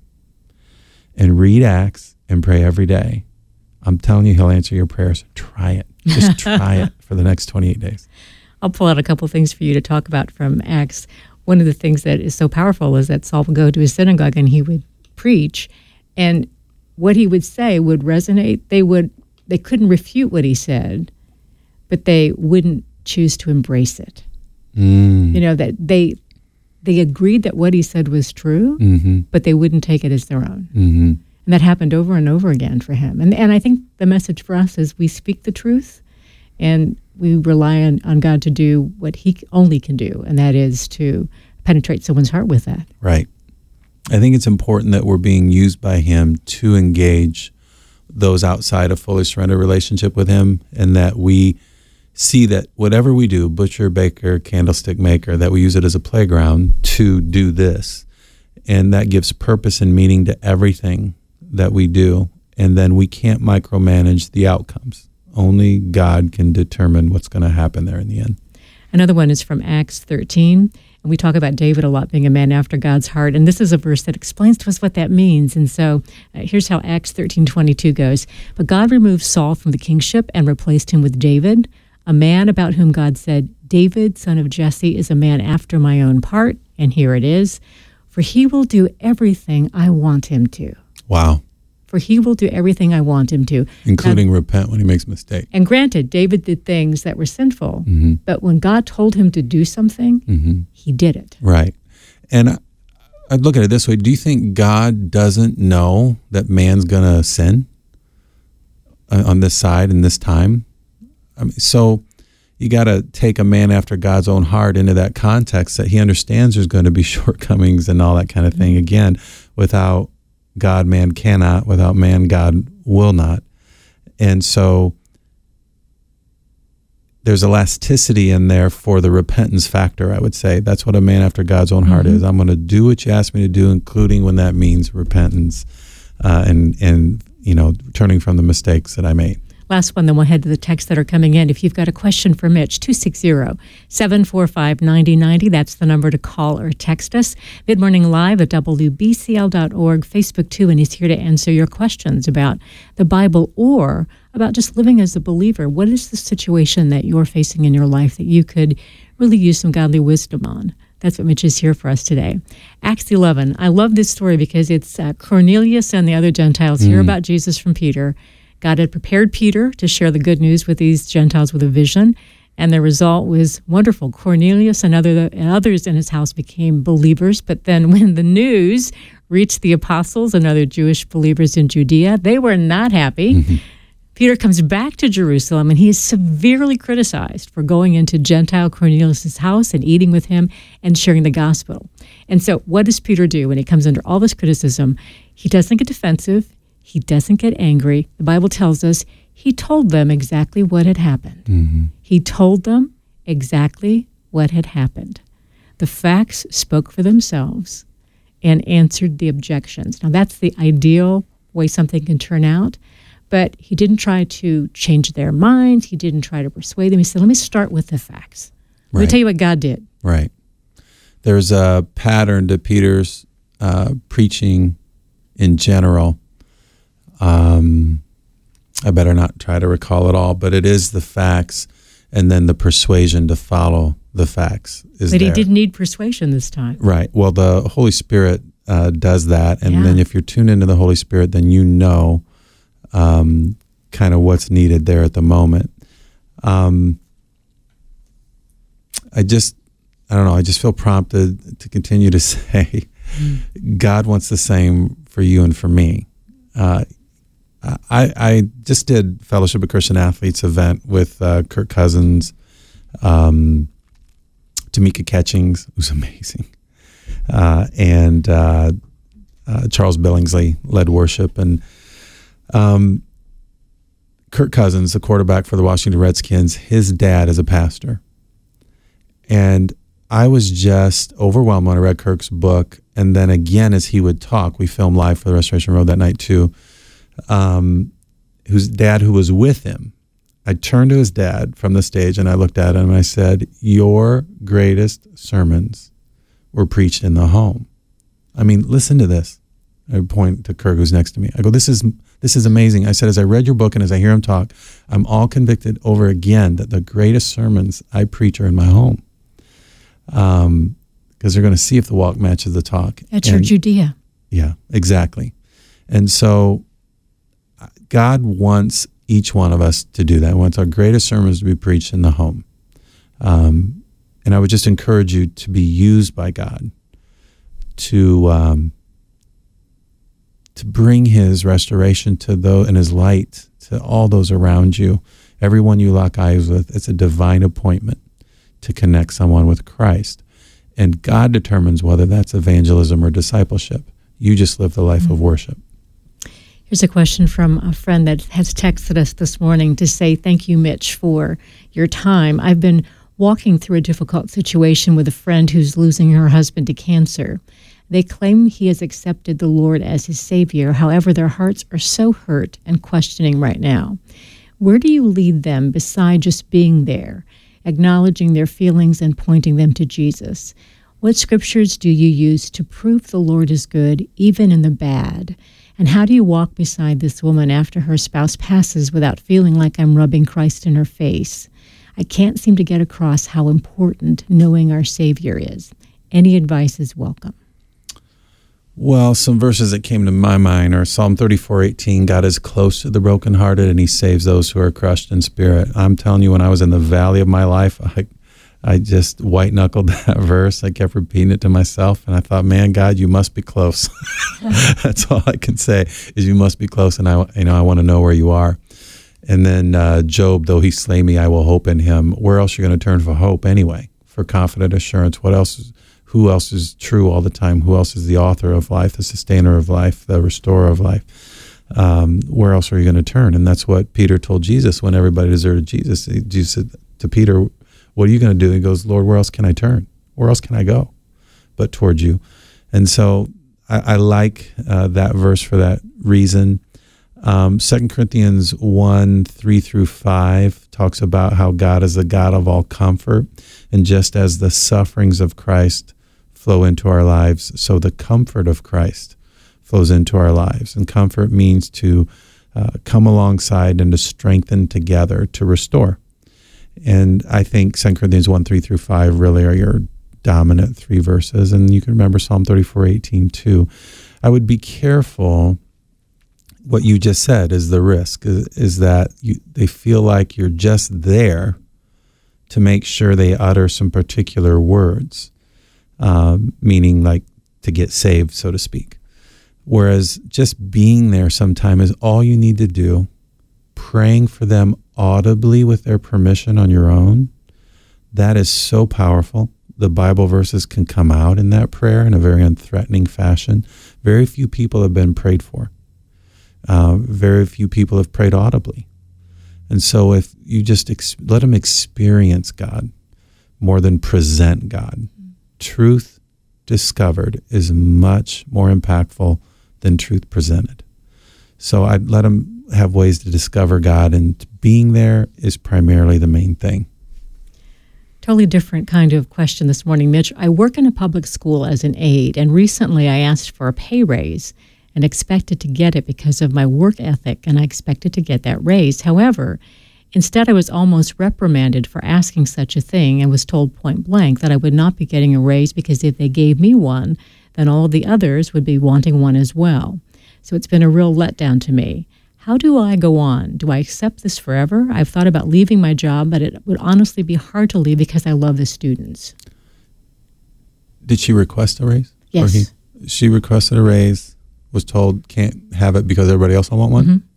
And read Acts and pray every day. I'm telling you, he'll answer your prayers. Try it. Just try it for the next twenty-eight days. I'll pull out a couple of things for you to talk about from Acts. One of the things that is so powerful is that Saul would go to his synagogue and he would preach, and what he would say would resonate. They would they couldn't refute what he said, but they wouldn't choose to embrace it. Mm. You know, that they they agreed that what he said was true, mm-hmm. but they wouldn't take it as their own. Mm-hmm. And that happened over and over again for him. And and I think the message for us is we speak the truth, and we rely on, on God to do what he only can do, and that is to penetrate someone's heart with that. Right. I think it's important that we're being used by him to engage those outside a fully surrendered relationship with him, and that we see that whatever we do, butcher, baker, candlestick maker, that we use it as a playground to do this. And that gives purpose and meaning to everything that we do. And then we can't micromanage the outcomes. Only God can determine what's going to happen there in the end. Another one is from Acts thirteen. And we talk about David a lot being a man after God's heart. And this is a verse that explains to us what that means. And so uh, here's how Acts thirteen twenty-two goes. But God removed Saul from the kingship and replaced him with David, a man about whom God said, David, son of Jesse, is a man after my own heart. And here it is. For he will do everything I want him to. Wow. For he will do everything I want him to. Including now, repent when he makes a mistake. And granted, David did things that were sinful, mm-hmm. but when God told him to do something, mm-hmm. he did it. Right. And I, I'd look at it this way. Do you think God doesn't know that man's going to sin on this side in this time? I mean, so you got to take a man after God's own heart into that context that he understands there's going to be shortcomings and all that kind of thing. Again, without God, man cannot. Without man, God will not. And so there's elasticity in there for the repentance factor, I would say. That's what a man after God's own heart mm-hmm. is. I'm going to do what you asked me to do, including when that means repentance uh, and, and, you know, turning from the mistakes that I made. Last one, then we'll head to the texts that are coming in. If you've got a question for Mitch, two six zero, seven four five, nine zero nine zero. That's the number to call or text us. Mid-Morning Live at W B C L dot org, Facebook too, and he's here to answer your questions about the Bible or about just living as a believer. What is the situation that you're facing in your life that you could really use some godly wisdom on? That's what Mitch is here for us today. Acts eleven. I love this story because it's uh, Cornelius and the other Gentiles mm. hear about Jesus from Peter. God had prepared Peter to share the good news with these Gentiles with a vision, and the result was wonderful. Cornelius and, other, and others in his house became believers, but then when the news reached the apostles and other Jewish believers in Judea, they were not happy. Mm-hmm. Peter comes back to Jerusalem, and he is severely criticized for going into Gentile Cornelius' house and eating with him and sharing the gospel. And so what does Peter do when he comes under all this criticism? He doesn't get defensive. He doesn't get angry. The Bible tells us he told them exactly what had happened. Mm-hmm. He told them exactly what had happened. The facts spoke for themselves and answered the objections. Now, that's the ideal way something can turn out, but he didn't try to change their minds. He didn't try to persuade them. He said, let me start with the facts. Let right. me tell you what God did. Right. There's a pattern to Peter's uh, preaching in general. Um, I better not try to recall it all, but it is the facts and then the persuasion to follow the facts is But he there. didn't need persuasion this time. Right. Well, the Holy Spirit uh, does that. And yeah. then if you're tuned into the Holy Spirit, then you know um, kind of what's needed there at the moment. Um, I just, I don't know, I just feel prompted to continue to say mm. God wants the same for you and for me. Uh, I, I just did Fellowship of Christian Athletes event with uh, Kirk Cousins, um, Tamika Catchings, who's amazing, uh, and uh, uh, Charles Billingsley led worship. And um, Kirk Cousins, the quarterback for the Washington Redskins, his dad is a pastor. And I was just overwhelmed when I read Kirk's book. And then again, as he would talk, we filmed live for the Restoration Road that night too, Um, whose dad who was with him. I turned to his dad from the stage and I looked at him and I said, your greatest sermons were preached in the home. I mean, listen to this. I point to Kirk, who's next to me. I go, this is this is amazing. I said, as I read your book and as I hear him talk, I'm all convicted over again that the greatest sermons I preach are in my home. Um, because they're going to see if the walk matches the talk. At your Judea. Yeah, exactly. And so God wants each one of us to do that. He wants our greatest sermons to be preached in the home. Um, and I would just encourage you to be used by God to um, to bring his restoration to those and his light to all those around you. Everyone you lock eyes with, it's a divine appointment to connect someone with Christ. And God determines whether that's evangelism or discipleship. You just live the life mm-hmm. of worship. Here's a question from a friend that has texted us this morning to say, thank you, Mitch, for your time. I've been walking through a difficult situation with a friend who's losing her husband to cancer. They claim he has accepted the Lord as his Savior. However, their hearts are so hurt and questioning right now. Where do you lead them beside just being there, acknowledging their feelings and pointing them to Jesus? What scriptures do you use to prove the Lord is good, even in the bad? And how do you walk beside this woman after her spouse passes without feeling like I'm rubbing Christ in her face? I can't seem to get across how important knowing our Savior is. Any advice is welcome. Well, some verses that came to my mind are Psalm thirty-four eighteen. God is close to the brokenhearted, and he saves those who are crushed in spirit. I'm telling you, when I was in the valley of my life, I, I just white-knuckled that verse. I kept repeating it to myself, and I thought, man, God, you must be close. That's all I can say, is you must be close, and I, you know, I want to know where you are. And then uh, Job, though he slay me, I will hope in him. Where else are you going to turn for hope anyway? For confident assurance? What else is... Who else is true all the time? Who else is the author of life, the sustainer of life, the restorer of life? Um, where else are you going to turn? And that's what Peter told Jesus when everybody deserted Jesus. Jesus said to Peter, what are you going to do? He goes, Lord, where else can I turn? Where else can I go but towards you? And so I, I like uh, that verse for that reason. Um, Second Corinthians one, three through five talks about how God is the God of all comfort. And just as the sufferings of Christ flow into our lives, so the comfort of Christ flows into our lives. And comfort means to uh, come alongside and to strengthen together to restore. And I think Second Corinthians one, three through five really are your dominant three verses. And you can remember Psalm thirty-four eighteen too. I would be careful. What you just said is the risk, is, is that you, they feel like you're just there to make sure they utter some particular words. Um, meaning like to get saved, so to speak. Whereas just being there sometime is all you need to do, praying for them audibly with their permission on your own. That is so powerful. The Bible verses can come out in that prayer in a very unthreatening fashion. Very few people have been prayed for. Uh, very few people have prayed audibly. And so if you just ex- let them experience God more than present God. Truth discovered is much more impactful than truth presented. So I'd let them have ways to discover God, and being there is primarily the main thing. Totally different kind of question this morning, Mitch. I work in a public school as an aide, and recently I asked for a pay raise and expected to get it because of my work ethic, and I expected to get that raise. However, instead, I was almost reprimanded for asking such a thing and was told point blank that I would not be getting a raise because if they gave me one, then all of the others would be wanting one as well. So it's been a real letdown to me. How do I go on? Do I accept this forever? I've thought about leaving my job, but it would honestly be hard to leave because I love the students. Did she request a raise? Yes. Or he, she requested a raise, was told can't have it because everybody else will want one? Mm-hmm.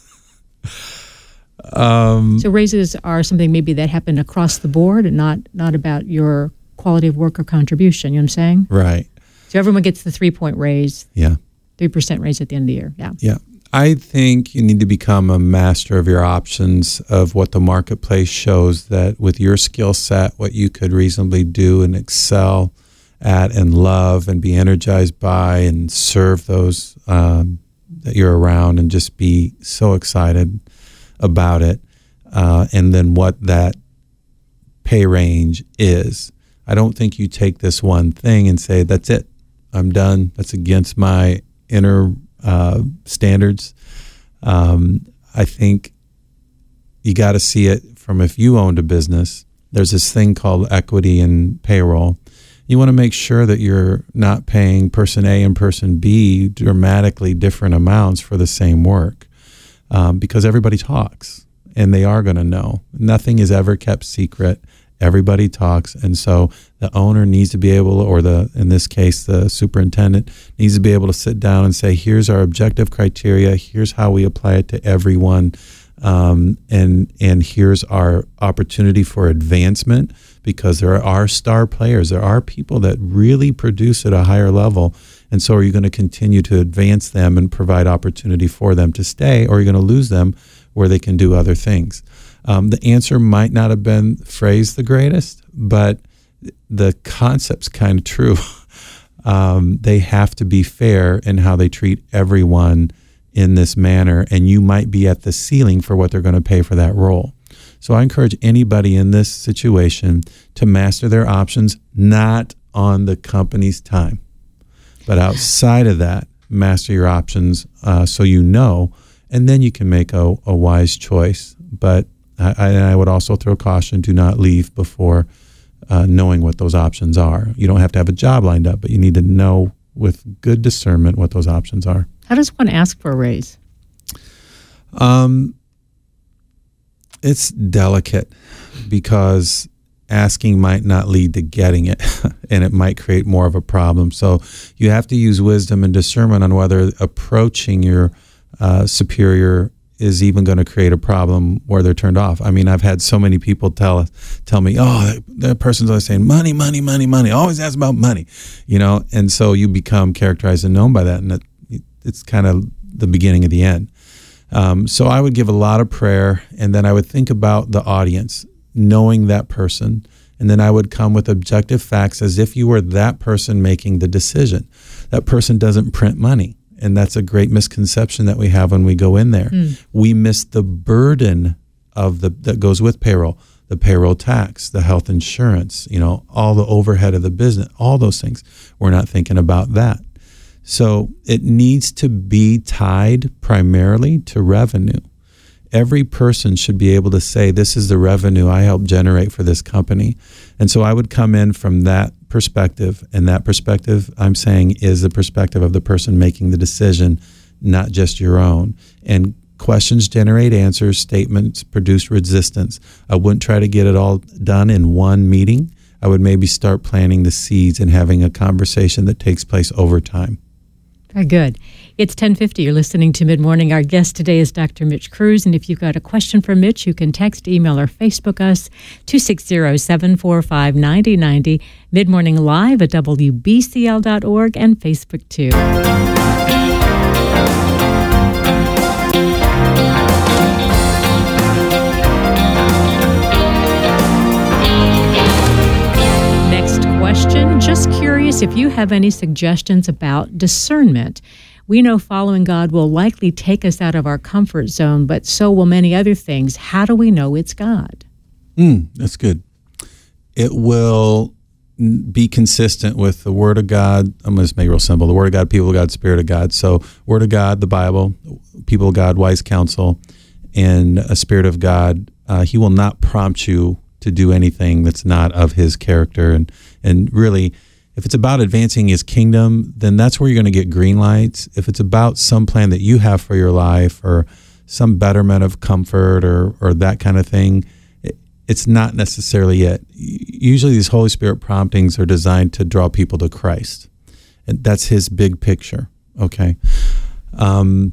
Um, so raises are something maybe that happen across the board and not not about your quality of work or contribution. You know what I'm saying? Right. So everyone gets the three-point raise. Yeah. three percent raise at the end of the year. Yeah. Yeah. I think you need to become a master of your options, of what the marketplace shows, that with your skill set, what you could reasonably do and excel at and love and be energized by and serve those um, that you're around and just be so excited about it, uh, and then what that pay range is. I don't think you take this one thing and say, that's it, I'm done, that's against my inner uh, standards. Um, I think you got to see it from, if you owned a business, there's this thing called equity in payroll. You want to make sure that you're not paying person A and person B dramatically different amounts for the same work. Um, because everybody talks, and they are going to know. Nothing is ever kept secret. Everybody talks, and so the owner needs to be able, or the in this case, the superintendent needs to be able to sit down and say, here's our objective criteria, here's how we apply it to everyone, um, and and here's our opportunity for advancement, because there are star players. There are people that really produce at a higher level, And so are you going to continue to advance them and provide opportunity for them to stay, or are you going to lose them where they can do other things? Um, the answer might not have been phrased the greatest, but the concept's kind of true. um, they have to be fair in how they treat everyone in this manner, and you might be at the ceiling for what they're going to pay for that role. So I encourage anybody in this situation to master their options, not on the company's time, but outside of that, master your options uh, so you know, and then you can make a, a wise choice. But I, I, I would also throw caution, do not leave before uh, knowing what those options are. You don't have to have a job lined up, but you need to know with good discernment what those options are. How does one ask for a raise? Um, it's delicate because asking might not lead to getting it, and it might create more of a problem. So you have to use wisdom and discernment on whether approaching your uh, superior is even going to create a problem where they're turned off. I mean, I've had so many people tell tell me, oh, that, that person's always saying money, money, money, money, always asks about money, you know, and so you become characterized and known by that, and it, it's kind of the beginning of the end. Um, so I would give a lot of prayer, and then I would think about the audience, knowing that person, and then I would come with objective facts as if you were that person making the decision. That person doesn't print money, and that's a great misconception that we have when we go in there. Mm. We miss the burden of the that goes with payroll, the payroll tax, the health insurance, you know, all the overhead of the business, all those things. We're not thinking about that. So it needs to be tied primarily to revenue. Every person should be able to say, this is the revenue I helped generate for this company. And so I would come in from that perspective, and that perspective, I'm saying, is the perspective of the person making the decision, not just your own. And questions generate answers, statements produce resistance. I wouldn't try to get it all done in one meeting. I would maybe start planting the seeds and having a conversation that takes place over time. Very good. It's ten fifty. You're listening to Mid-Morning. Our guest today is Doctor Mitch Kruse, and if you've got a question for Mitch, you can text, email, or Facebook us, two six zero, seven four five, nine zero nine zero, Mid-Morning Live at W B C L dot org, and Facebook too. Question. Just curious if you have any suggestions about discernment. We know following God will likely take us out of our comfort zone, but so will many other things. How do we know it's God? Mm, that's good. It will be consistent with the Word of God. I'm going to make it real simple. The Word of God, people of God, Spirit of God. So Word of God, the Bible, people of God, wise counsel, and a Spirit of God. Uh, he will not prompt you to do anything that's not of his character. And, and really, if it's about advancing his kingdom, then that's where you're going to get green lights. If it's about some plan that you have for your life or some betterment of comfort or, or that kind of thing, it, it's not necessarily it. Usually these Holy Spirit promptings are designed to draw people to Christ. And that's his big picture. Okay. Um,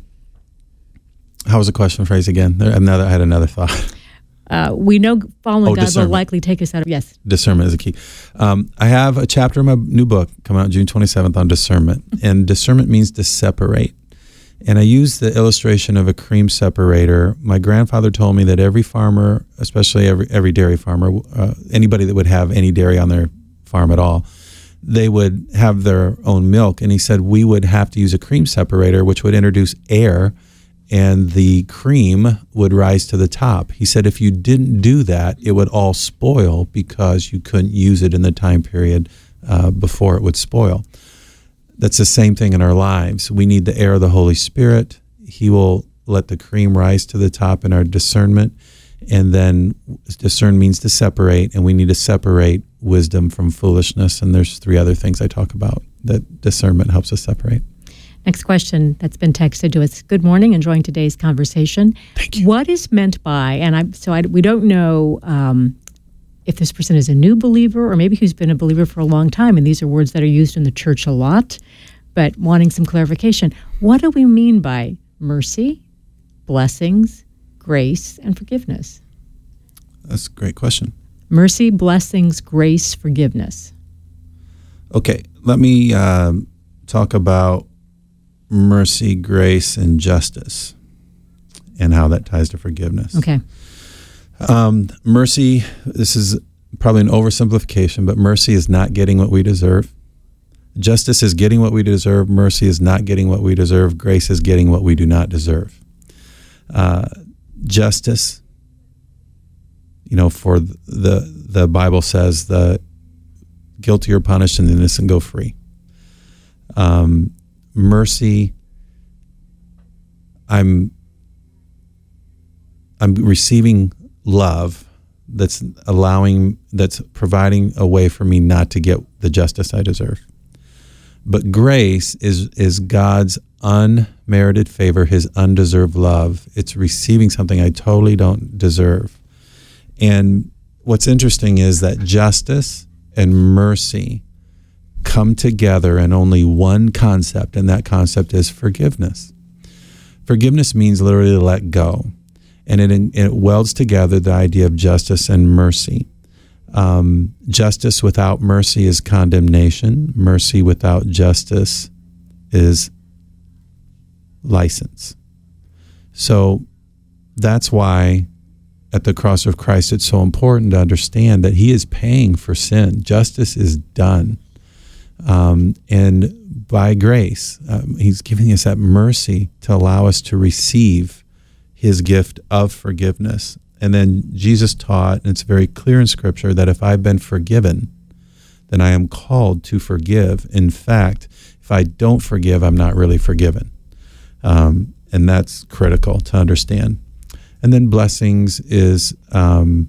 how was the question phrased again? There, another, I had another thought. Uh, we know following oh, God discernment. will likely take us out of, yes. Discernment is a key. Um, I have a chapter in my new book coming out June twenty-seventh on discernment. And discernment means to separate. And I use the illustration of a cream separator. My grandfather told me that every farmer, especially every, every dairy farmer, uh, anybody that would have any dairy on their farm at all, they would have their own milk. And he said we would have to use a cream separator, which would introduce air, and the cream would rise to the top. He said if you didn't do that, it would all spoil because you couldn't use it in the time period uh, before it would spoil. That's the same thing in our lives. We need the air of the Holy Spirit. He will let the cream rise to the top in our discernment. And then discern means to separate, and we need to separate wisdom from foolishness. And there's three other things I talk about that discernment helps us separate. Next question that's been texted to us. Good morning, enjoying today's conversation. Thank you. What is meant by, and I so I, we don't know um, if this person is a new believer or maybe who's been a believer for a long time, and these are words that are used in the church a lot, but wanting some clarification. What do we mean by mercy, blessings, grace, and forgiveness? That's a great question. Mercy, blessings, grace, forgiveness. Okay, let me... Um, talk about mercy, grace, and justice, and how that ties to forgiveness. Okay. Um, mercy, this is probably an oversimplification, but mercy is not getting what we deserve. Justice is getting what we deserve. Mercy is not getting what we deserve. Grace is getting what we do not deserve. Uh, justice, you know, for the the Bible says the guilty are punished and the innocent go free. Um, mercy, I'm I'm receiving love that's allowing, that's providing a way for me not to get the justice I deserve. But grace is is God's unmerited favor, his undeserved love. It's receiving something I totally don't deserve. And what's interesting is that justice and mercy come together in only one concept, and that concept is forgiveness. Forgiveness means literally to let go. And it, it welds together the idea of justice and mercy. Um, justice without mercy is condemnation. Mercy without justice is license. So that's why at the cross of Christ it's so important to understand that he is paying for sin. Justice is done. Um, and by grace, um, he's giving us that mercy to allow us to receive his gift of forgiveness. And then Jesus taught, and it's very clear in Scripture, that if I've been forgiven, then I am called to forgive. In fact, if I don't forgive, I'm not really forgiven. Um, and that's critical to understand. And then blessings is um,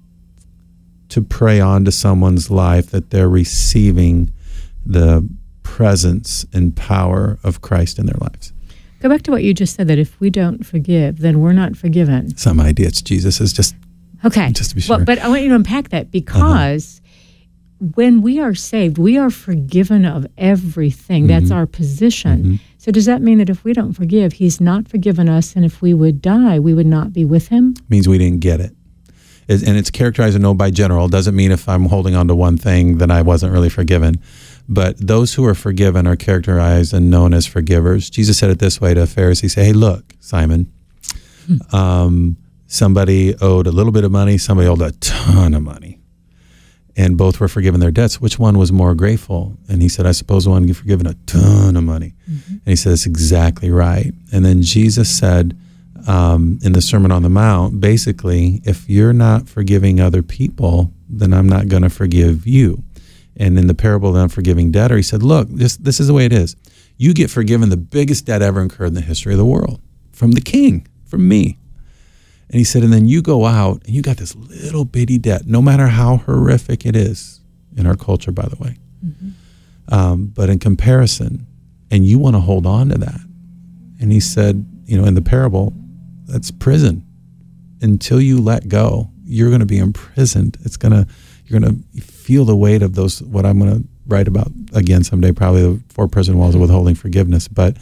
to pray on to someone's life that they're receiving the presence and power of Christ in their lives. Go back to what you just said, that if we don't forgive, then we're not forgiven. Some idea it's Jesus is just okay. Just to be sure. Well, but I want you to unpack that, because uh-huh. when we are saved, we are forgiven of everything. Mm-hmm. That's our position. Mm-hmm. So does that mean that if we don't forgive, he's not forgiven us, and if we would die, we would not be with him? It means we didn't get it. it. And it's characterized in no by general. It doesn't mean if I'm holding on to one thing, then I wasn't really forgiven. But those who are forgiven are characterized and known as forgivers. Jesus said it this way to a Pharisee, say, hey, look, Simon, hmm. um, somebody owed a little bit of money, somebody owed a ton of money. And both were forgiven their debts. Which one was more grateful? And he said, I suppose the one who forgiven a ton of money. Mm-hmm. And he said, that's exactly right. And then Jesus said um, in the Sermon on the Mount, basically, if you're not forgiving other people, then I'm not going to forgive you. And in the parable of the unforgiving debtor, he said, look, this, this is the way it is. You get forgiven the biggest debt ever incurred in the history of the world from the king, from me. And he said, and then you go out and you got this little bitty debt, no matter how horrific it is in our culture, by the way. Mm-hmm. Um, but in comparison, and you want to hold on to that. And he said, you know, in the parable, that's prison. Until you let go, you're going to be imprisoned. It's going to, you're going to feel the weight of those, what I'm going to write about again someday, probably the four prison walls of withholding forgiveness. But,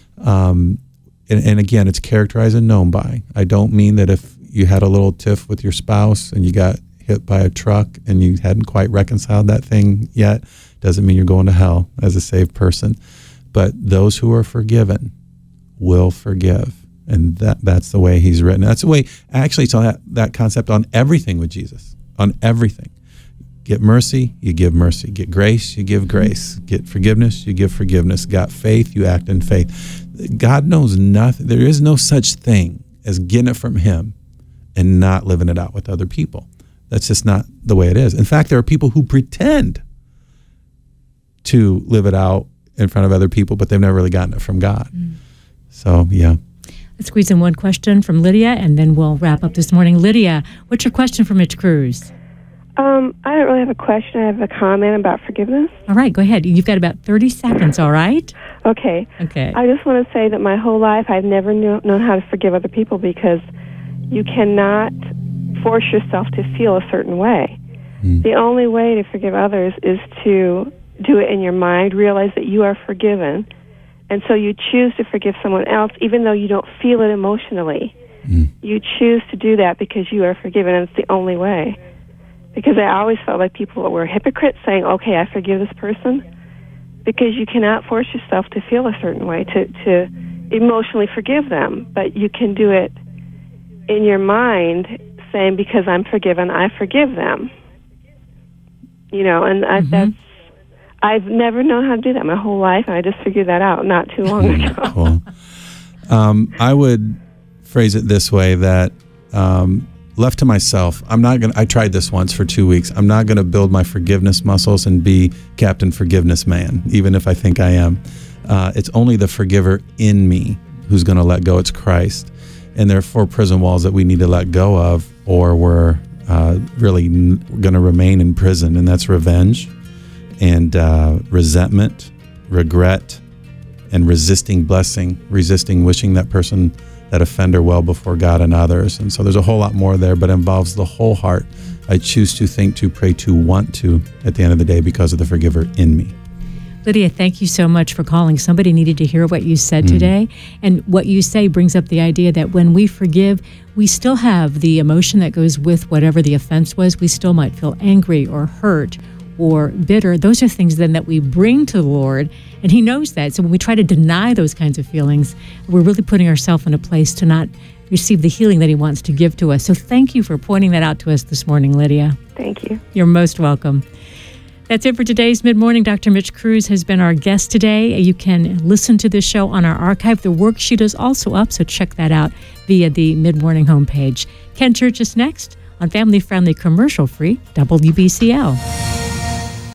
um, and, and again, it's characterized and known by. I don't mean that if you had a little tiff with your spouse and you got hit by a truck and you hadn't quite reconciled that thing yet, doesn't mean you're going to hell as a saved person. But those who are forgiven will forgive. And that that's the way he's written. That's the way, actually, it's on that, that concept on everything with Jesus, on everything. Get mercy, you give mercy. Get grace, you give grace. Get forgiveness, you give forgiveness. Got faith, you act in faith. God knows nothing. There is no such thing as getting it from him and not living it out with other people. That's just not the way it is. In fact, there are people who pretend to live it out in front of other people, but they've never really gotten it from God. Mm. So, yeah. Let's squeeze in one question from Lydia, and then we'll wrap up this morning. Lydia, what's your question for Mitch Cruz? Um, I don't really have a question. I have a comment about forgiveness. All right, go ahead. You've got about thirty seconds, all right? Okay. Okay. I just want to say that my whole life I've never knew, known how to forgive other people, because you cannot force yourself to feel a certain way. Mm. The only way to forgive others is to do it in your mind, realize that you are forgiven, and so you choose to forgive someone else even though you don't feel it emotionally. Mm. You choose to do that because you are forgiven, and it's the only way. Because I always felt like people were hypocrites saying, okay, I forgive this person, because you cannot force yourself to feel a certain way, to, to emotionally forgive them, but you can do it in your mind, saying, because I'm forgiven, I forgive them. You know, and I, Mm-hmm. that's, I've never known how to do that my whole life, and I just figured that out not too long ago. Cool. Um, I would phrase it this way, that um, left to myself, I'm not going to, I tried this once for two weeks. I'm not going to build my forgiveness muscles and be Captain Forgiveness Man, even if I think I am. Uh, it's only the forgiver in me who's going to let go. It's Christ. And there are four prison walls that we need to let go of, or we're uh, really n- going to remain in prison. And that's revenge and uh, resentment, regret, and resisting blessing, resisting wishing that person, that offender, well before God and others. And so there's a whole lot more there, but it involves the whole heart. I choose to think to, pray to, want to at the end of the day because of the forgiver in me. Lydia, thank you so much for calling. Somebody needed to hear what you said mm-hmm. today. And what you say brings up the idea that when we forgive, we still have the emotion that goes with whatever the offense was. We still might feel angry or hurt or bitter. Those are things then that we bring to the Lord, and He knows that. So when we try to deny those kinds of feelings, we're really putting ourselves in a place to not receive the healing that He wants to give to us. So thank you for pointing that out to us this morning, Lydia. Thank you. You're most welcome. That's it for today's Mid-Morning. Doctor Mitch Kruse has been our guest today. You can listen to this show on our archive. The worksheet is also up, so check that out via the Mid-Morning homepage. Ken Church is next on family-friendly, commercial-free W B C L.